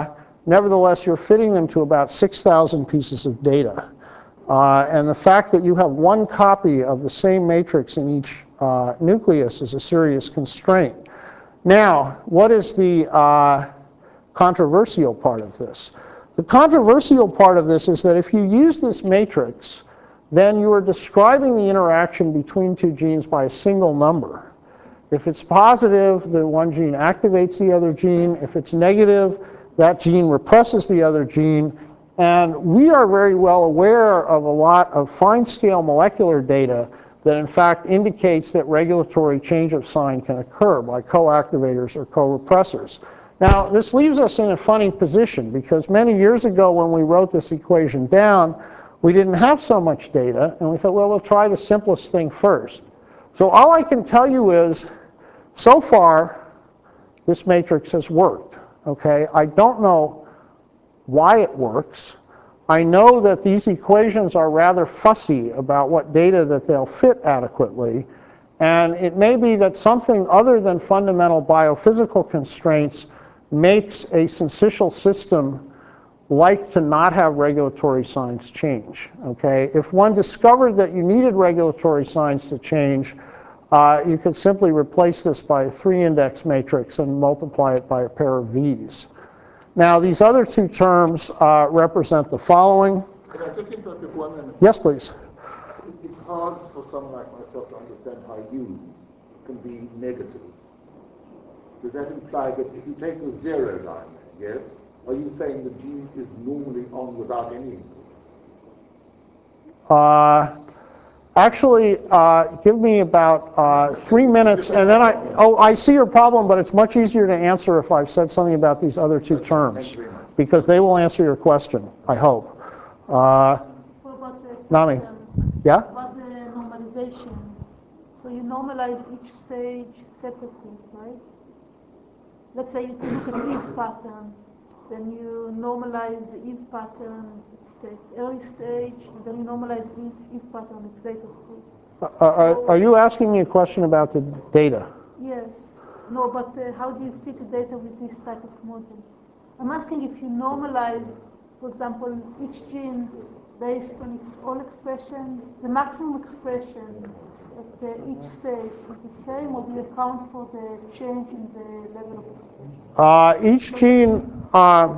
Nevertheless, you're fitting them to about six thousand pieces of data. Uh, and the fact that you have one copy of the same matrix in each uh, nucleus is a serious constraint. Now, what is the uh, controversial part of this? The controversial part of this is that if you use this matrix, then you are describing the interaction between two genes by a single number. If it's positive, the one gene activates the other gene. If it's negative, that gene represses the other gene. And we are very well aware of a lot of fine-scale molecular data that in fact indicates that regulatory change of sign can occur by co-activators or co-repressors. Now, this leaves us in a funny position because many years ago when we wrote this equation down, we didn't have so much data, and we thought, well, we'll try the simplest thing first. So all I can tell you is, so far, this matrix has worked, okay? I don't know why it works. I know that these equations are rather fussy about what data that they'll fit adequately, and it may be that something other than fundamental biophysical constraints makes a syncytial system like to not have regulatory signs change, okay? If one discovered that you needed regulatory signs to change, uh, you could simply replace this by a three-index matrix and multiply it by a pair of V's. Now, these other two terms uh, represent the following. Can I just interrupt you for one minute? Yes, please. It's hard for someone like myself to understand how U can be negative. Does that imply that if you take the zero line, yes, are you saying the gene is normally on without any input? Uh, actually, uh, give me about uh, three minutes, and then I, oh, I see your problem, but it's much easier to answer if I've said something about these other two terms, because they will answer your question, I hope. Uh, What about the Nami? Yeah? About the normalization. So you normalize each stage separately, right? Let's say you look at Eve pattern, then you normalize the Eve pattern at stage, early stage, and then you normalize Eve, Eve pattern at later stage. Uh, are, are you asking me a question about the data? Yes. No, but uh, how do you fit the data with this type of model? I'm asking if you normalize, for example, each gene based on its own expression, the maximum expression at uh, each stage is the same, or do you account for the change in the level of expression? Uh, each gene, uh,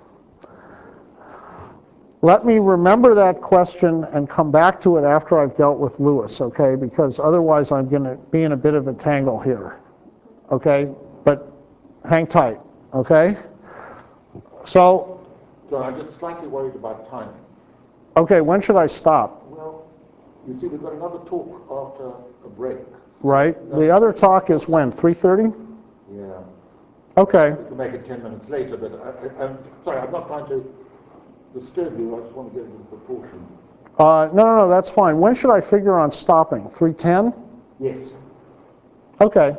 let me remember that question and come back to it after I've dealt with Lewis, okay? Because otherwise I'm going to be in a bit of a tangle here, okay? But hang tight, okay? So, So I'm just slightly worried about timing. okay, when should I stop? Well, you see, we've got another talk after a break. Right. The other talk is when? three thirty? Yeah. Okay. We can make it ten minutes later, but I, I, I'm sorry, I'm not trying to disturb you. I just want to get it in proportion. Uh, no, no, no, that's fine. When should I figure on stopping? three ten? Yes. Okay.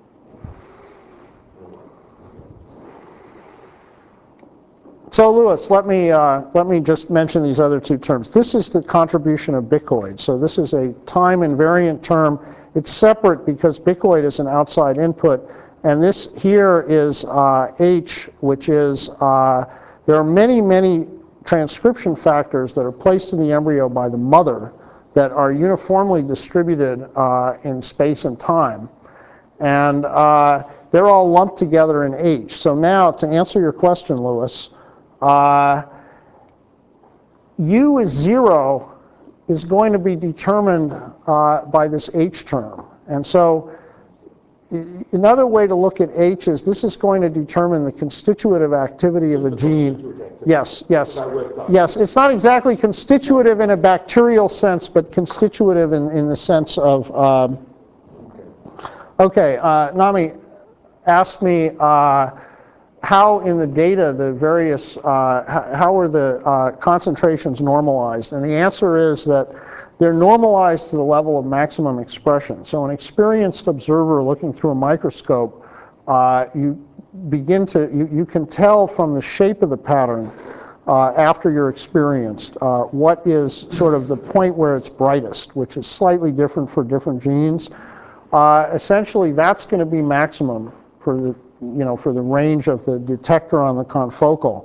So, Lewis, let me, uh, let me just mention these other two terms. This is the contribution of bicoid. So this is a time invariant term. It's separate because bicoid is an outside input. And this here is uh, H, which is, uh, there are many, many transcription factors that are placed in the embryo by the mother that are uniformly distributed uh, in space and time. And uh, they're all lumped together in H. So now, to answer your question, Lewis, Uh, U is zero is going to be determined uh, by this H term. And so another way to look at H is this is going to determine the constitutive activity of a gene. Yes, yes, yes. It's not exactly constitutive in a bacterial sense, but constitutive in, in the sense of, um, okay, uh, Nami asked me, uh, how in the data the various, uh, how are the uh, concentrations normalized? And the answer is that they're normalized to the level of maximum expression. So an experienced observer looking through a microscope, uh, you begin to, you, you can tell from the shape of the pattern uh, after you're experienced uh, what is sort of the point where it's brightest, which is slightly different for different genes. Uh, essentially, that's going to be maximum for the you know, for the range of the detector on the confocal.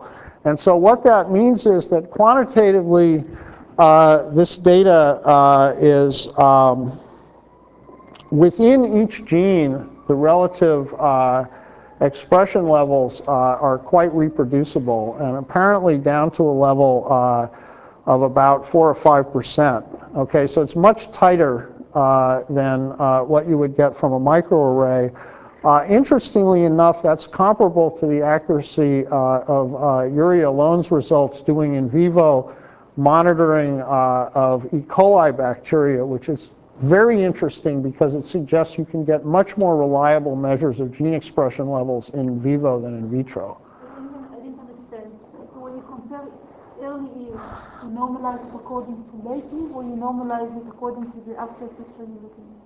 And so what that means is that quantitatively, uh, this data uh, is um, within each gene, the relative uh, expression levels uh, are quite reproducible, and apparently down to a level uh, of about four or five percent. Okay, so it's much tighter uh, than uh, what you would get from a microarray. Uh, interestingly enough, that's comparable to the accuracy uh, of uh, Yuri Alone's results doing in vivo monitoring uh, of E. coli bacteria, which is very interesting because it suggests you can get much more reliable measures of gene expression levels in vivo than in vitro. I didn't understand. So when you compare early years, you normalize it according to late years, or you normalize it according to the actual picture you're looking at?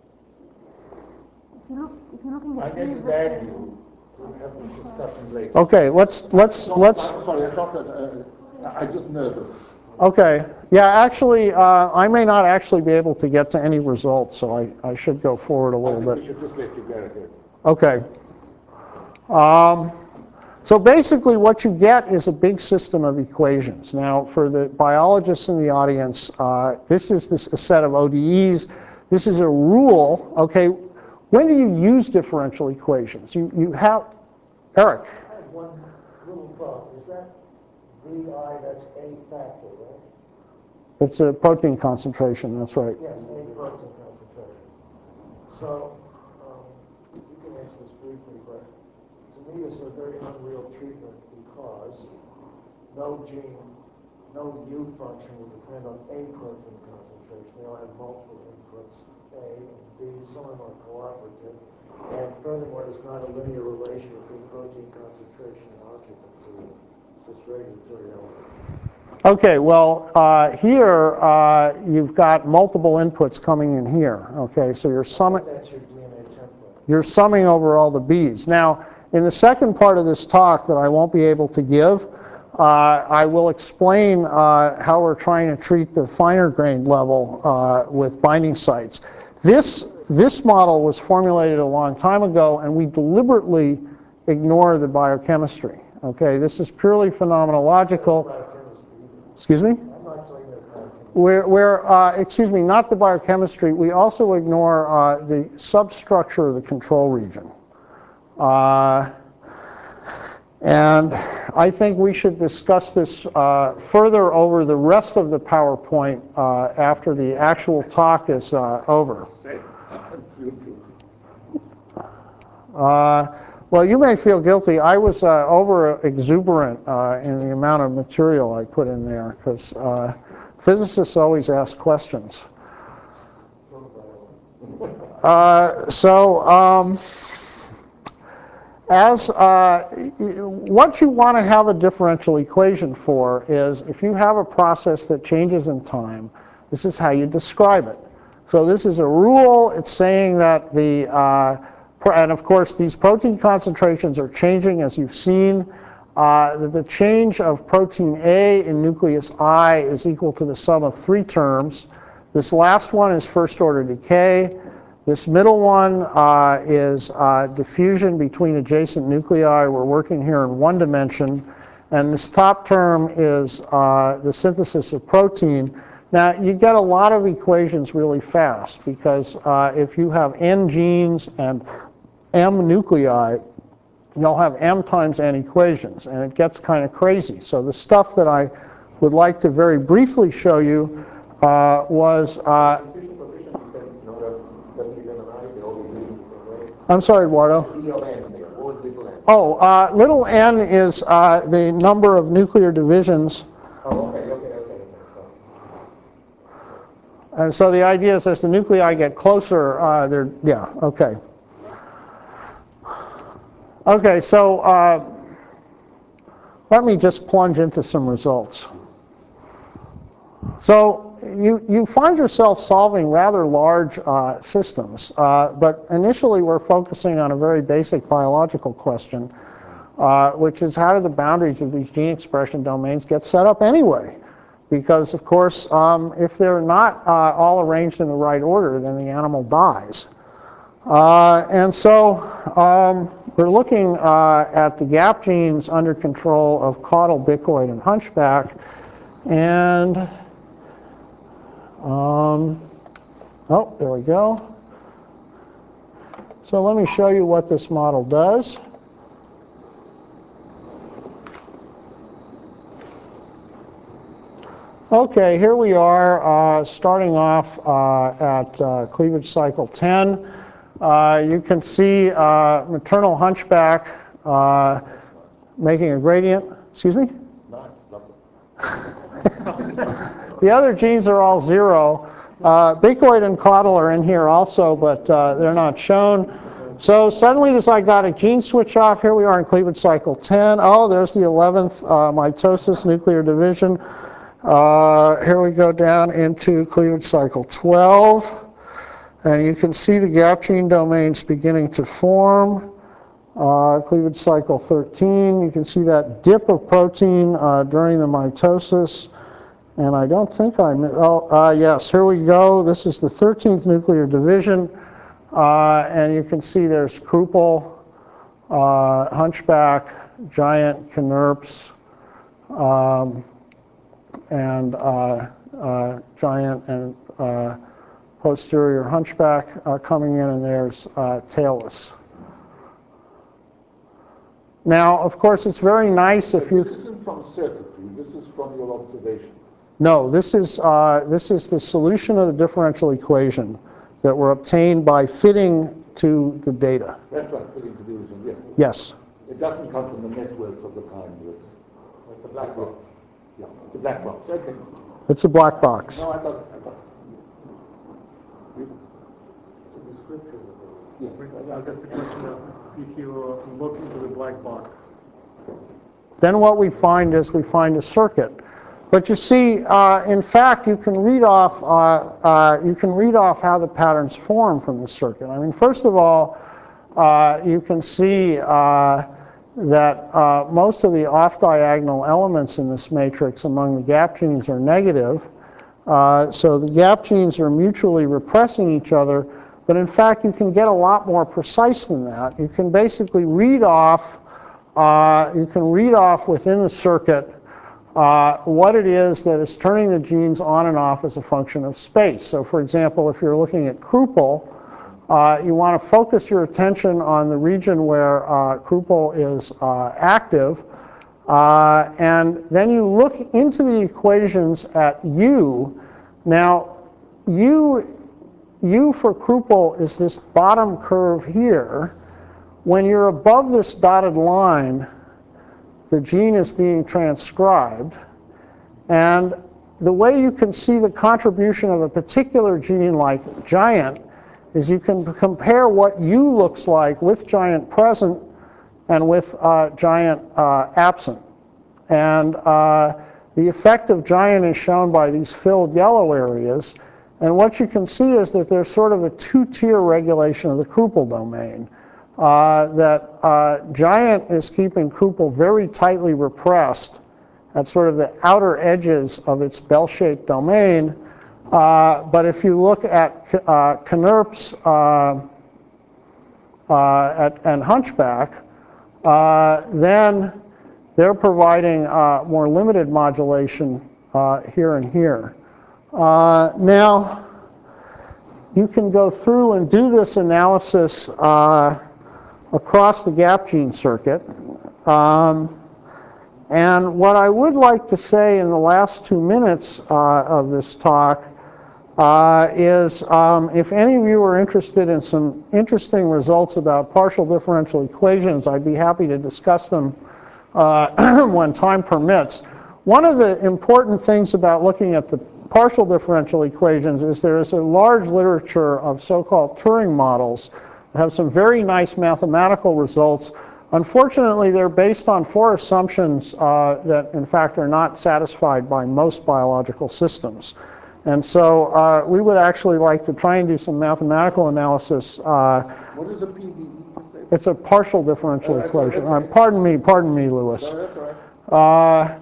If you look, if you're looking I at get years to that- that you. We'll have this discussion later. Okay, let's let's Not- let's. I'm sorry, I'm not. Uh, I'm just nervous. Okay, yeah, actually, uh, I may not actually be able to get to any results, so I, I should go forward a I little think bit. we should just let you go ahead. Okay. Um, so basically what you get is a big system of equations. Now, for the biologists in the audience, uh, this is this, a set of O D Es. This is a rule, okay? When do you use differential equations? You, you have, Eric. I have one little problem. Is that V I, that's A factor, right? It's a protein concentration, that's right. Yes, A protein concentration. So, um, you can answer this briefly, but to me this is a very unreal treatment because no gene, no U function will depend on A protein concentration. They all have multiple inputs, A and B, some of them are cooperative. And furthermore, there's not a linear relation between protein concentration and occupancy. It's this regulatory element. Okay, well, uh, here uh, you've got multiple inputs coming in here. Okay, so you're summing. That's your D N A template. You're summing over all the B's. Now, in the second part of this talk that I won't be able to give, uh, I will explain uh, how we're trying to treat the finer grained level uh, with binding sites. This this model was formulated a long time ago, and we deliberately ignore the biochemistry. Okay, this is purely phenomenological. Excuse me? I'm not talking about biochemistry. We're, we're uh, excuse me, not the biochemistry. We also ignore uh, the substructure of the control region. Uh, and I think we should discuss this uh, further over the rest of the PowerPoint uh, after the actual talk is uh, over. Uh, well, you may feel guilty. I was uh, over exuberant uh, in the amount of material I put in there because uh, physicists always ask questions. Uh, so, um, as uh, what you want to have a differential equation for is if you have a process that changes in time, this is how you describe it. So this is a rule. It's saying that the uh, and of course, these protein concentrations are changing, as you've seen. Uh, the, the change of protein A in nucleus I is equal to the sum of three terms. This last one is first-order decay. This middle one uh, is uh, diffusion between adjacent nuclei. We're working here in one dimension. And this top term is uh, the synthesis of protein. Now, you get a lot of equations really fast because uh, if you have N genes and M nuclei, you'll have M times N equations, and it gets kind of crazy. So the stuff that I would like to very briefly show you uh, was... Uh, I'm sorry, Eduardo. What was little n? Oh, uh, little n is uh, the number of nuclear divisions. Oh, okay, okay, okay. And so the idea is as the nuclei get closer, uh, they're, yeah, okay. Okay, so uh, let me just plunge into some results. So you, you find yourself solving rather large uh, systems, uh, but initially we're focusing on a very basic biological question, uh, which is how do the boundaries of these gene expression domains get set up anyway? Because, of course, um, if they're not uh, all arranged in the right order, then the animal dies. Uh, and so um, we're looking uh, at the gap genes under control of caudal, bicoid, and hunchback. And, um, oh, there we go. So let me show you what this model does. Okay, here we are uh, starting off uh, at uh, cleavage cycle ten. Uh, you can see uh, maternal hunchback uh, making a gradient. Excuse me? Nice, lovely. The other genes are all zero. Uh, bicoid and caudal are in here also, but uh, they're not shown. So suddenly the zygotic gene switch off. Here we are in cleavage cycle ten. Oh, there's the eleventh uh, mitosis, nuclear division. Uh, here we go down into cleavage cycle twelve. And you can see the gap gene domains beginning to form. Uh, cleavage cycle thirteen, you can see that dip of protein uh, during the mitosis. And I don't think I, oh, uh, yes, here we go. This is the thirteenth nuclear division. Uh, and you can see there's Kruppel, uh, hunchback, giant, Knurps, um, and uh, uh, giant and uh, posterior hunchback uh, coming in, and there's uh, tailless. Now, of course, it's very nice if you... This isn't from circuitry, this is from your observation. No, this is, uh, this is the solution of the differential equation that were obtained by fitting to the data. That's right, fitting to the original, yes. Yes. It doesn't come from the networks of the kind that it's a black box. Yeah, it's a black box, okay. It's a black box. No, I got it, I got it. It's a description of it. Yeah. I guess the question of if you look into the black box. Then what we find is we find a circuit. But you see, uh, in fact, you can read off uh, uh, you can read off how the patterns form from the circuit. I mean, first of all, uh, you can see uh, that uh, most of the off-diagonal elements in this matrix among the gap genes are negative. Uh, so the gap genes are mutually repressing each other. But in fact, you can get a lot more precise than that. You can basically read off. Uh, you can read off within the circuit Uh, what it is that is turning the genes on and off as a function of space. So for example, if you're looking at Kruppel, uh, you want to focus your attention on the region where uh, Kruppel is uh, active, uh, and then you look into the equations at U. Now, U, U for Kruppel is this bottom curve here. When you're above this dotted line, the gene is being transcribed, and the way you can see the contribution of a particular gene like giant is you can compare what U looks like with giant present and with uh, giant uh, absent. And uh, the effect of giant is shown by these filled yellow areas, and what you can see is that there's sort of a two-tier regulation of the Kruppel domain. Uh, that uh, giant is keeping Kruppel very tightly repressed at sort of the outer edges of its bell-shaped domain. Uh, but if you look at uh, Knurps uh, uh, at, and hunchback, uh, then they're providing uh, more limited modulation uh, here and here. Uh, now, you can go through and do this analysis uh, across the gap gene circuit. Um, and what I would like to say in the last two minutes uh, of this talk uh, is um, if any of you are interested in some interesting results about partial differential equations, I'd be happy to discuss them uh, when time permits. One of the important things about looking at the partial differential equations is there is a large literature of so-called Turing models have some very nice mathematical results. Unfortunately, they're based on four assumptions uh, that, in fact, are not satisfied by most biological systems. And so uh, we would actually like to try and do some mathematical analysis. Uh, What is a P D E? it's a partial differential Oh, equation. okay. Uh, pardon me, pardon me, Lewis. No, that's all right. Uh,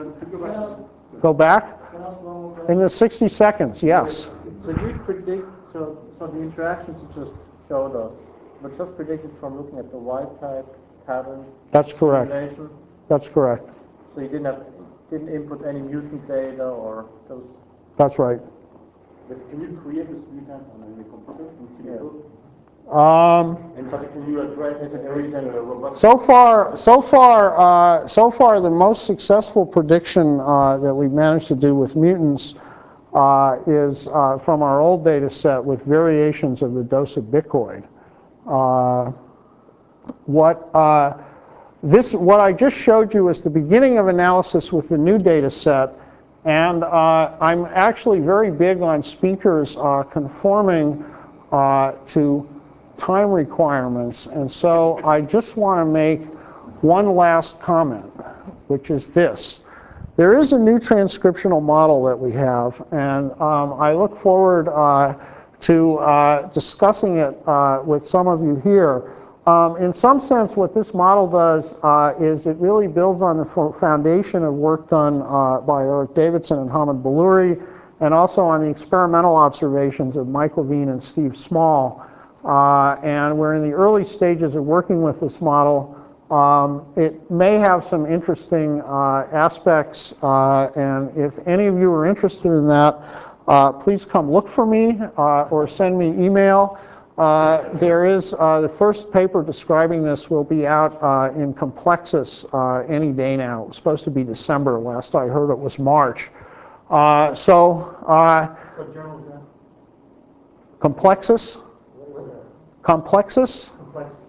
go back? In the sixty seconds, yes. So you predict, so, so the interactions are just showed us were just predicted from looking at the wild type pattern. That's correct. Simulation. That's correct. So you didn't have, didn't input any mutant data or those. That's right. But can you create this mutant on the computer in silico? Um, And but can you address it very uh, robust? so far, so far, uh, so far, the most successful prediction uh, that we've managed to do with mutants uh, is uh, from our old data set with variations of the dose of bicoid. Uh, what uh, this, what I just showed you is the beginning of analysis with the new data set, and uh, I'm actually very big on speakers uh, conforming uh, to time requirements, and so I just want to make one last comment, which is this. There is a new transcriptional model that we have, and um, I look forward uh, to uh, discussing it uh, with some of you here. Um, in some sense, what this model does uh, is it really builds on the foundation of work done uh, by Eric Davidson and Hamid Balouri, and also on the experimental observations of Mike Levine and Steve Small. Uh, and we're in the early stages of working with this model. Um, it may have some interesting uh, aspects, uh, and if any of you are interested in that, uh, please come look for me uh, or send me email. Uh, there is uh, the first paper describing this will be out uh, in Complexus uh, any day now. It was supposed to be December. Last I heard it was March. Uh, so, uh, What journal is that? Complexus? Complexus?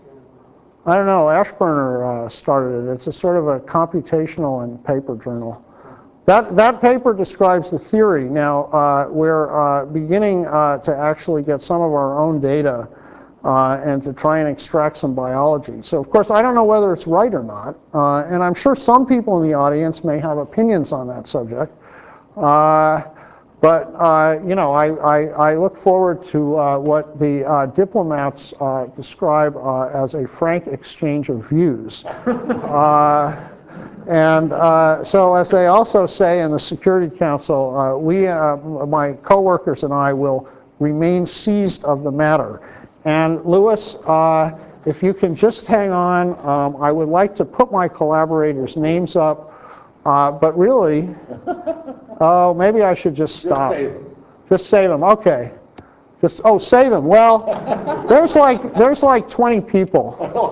I don't know. Ashburner uh, started it. It's a sort of a computational and paper journal. That, that paper describes the theory. Now, uh, we're uh, beginning uh, to actually get some of our own data uh, and to try and extract some biology. So, of course, I don't know whether it's right or not. Uh, and I'm sure some people in the audience may have opinions on that subject. Uh, But, uh, you know, I, I, I look forward to uh, what the uh, diplomats uh, describe uh, as a frank exchange of views. uh, and uh, so, as they also say in the Security Council, uh, we, uh, my coworkers and I will remain seized of the matter. And Louis, uh, if you can just hang on, um, I would like to put my collaborators' names up. Uh, but really, oh, maybe I should just stop. Just say them. Just say them. Okay. Just oh, say them. Well, there's like there's like twenty people,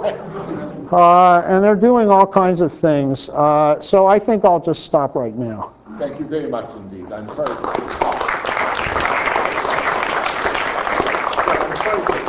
uh, and they're doing all kinds of things. Uh, so I think I'll just stop right now. Thank you very much indeed. I'm sorry. I'm sorry to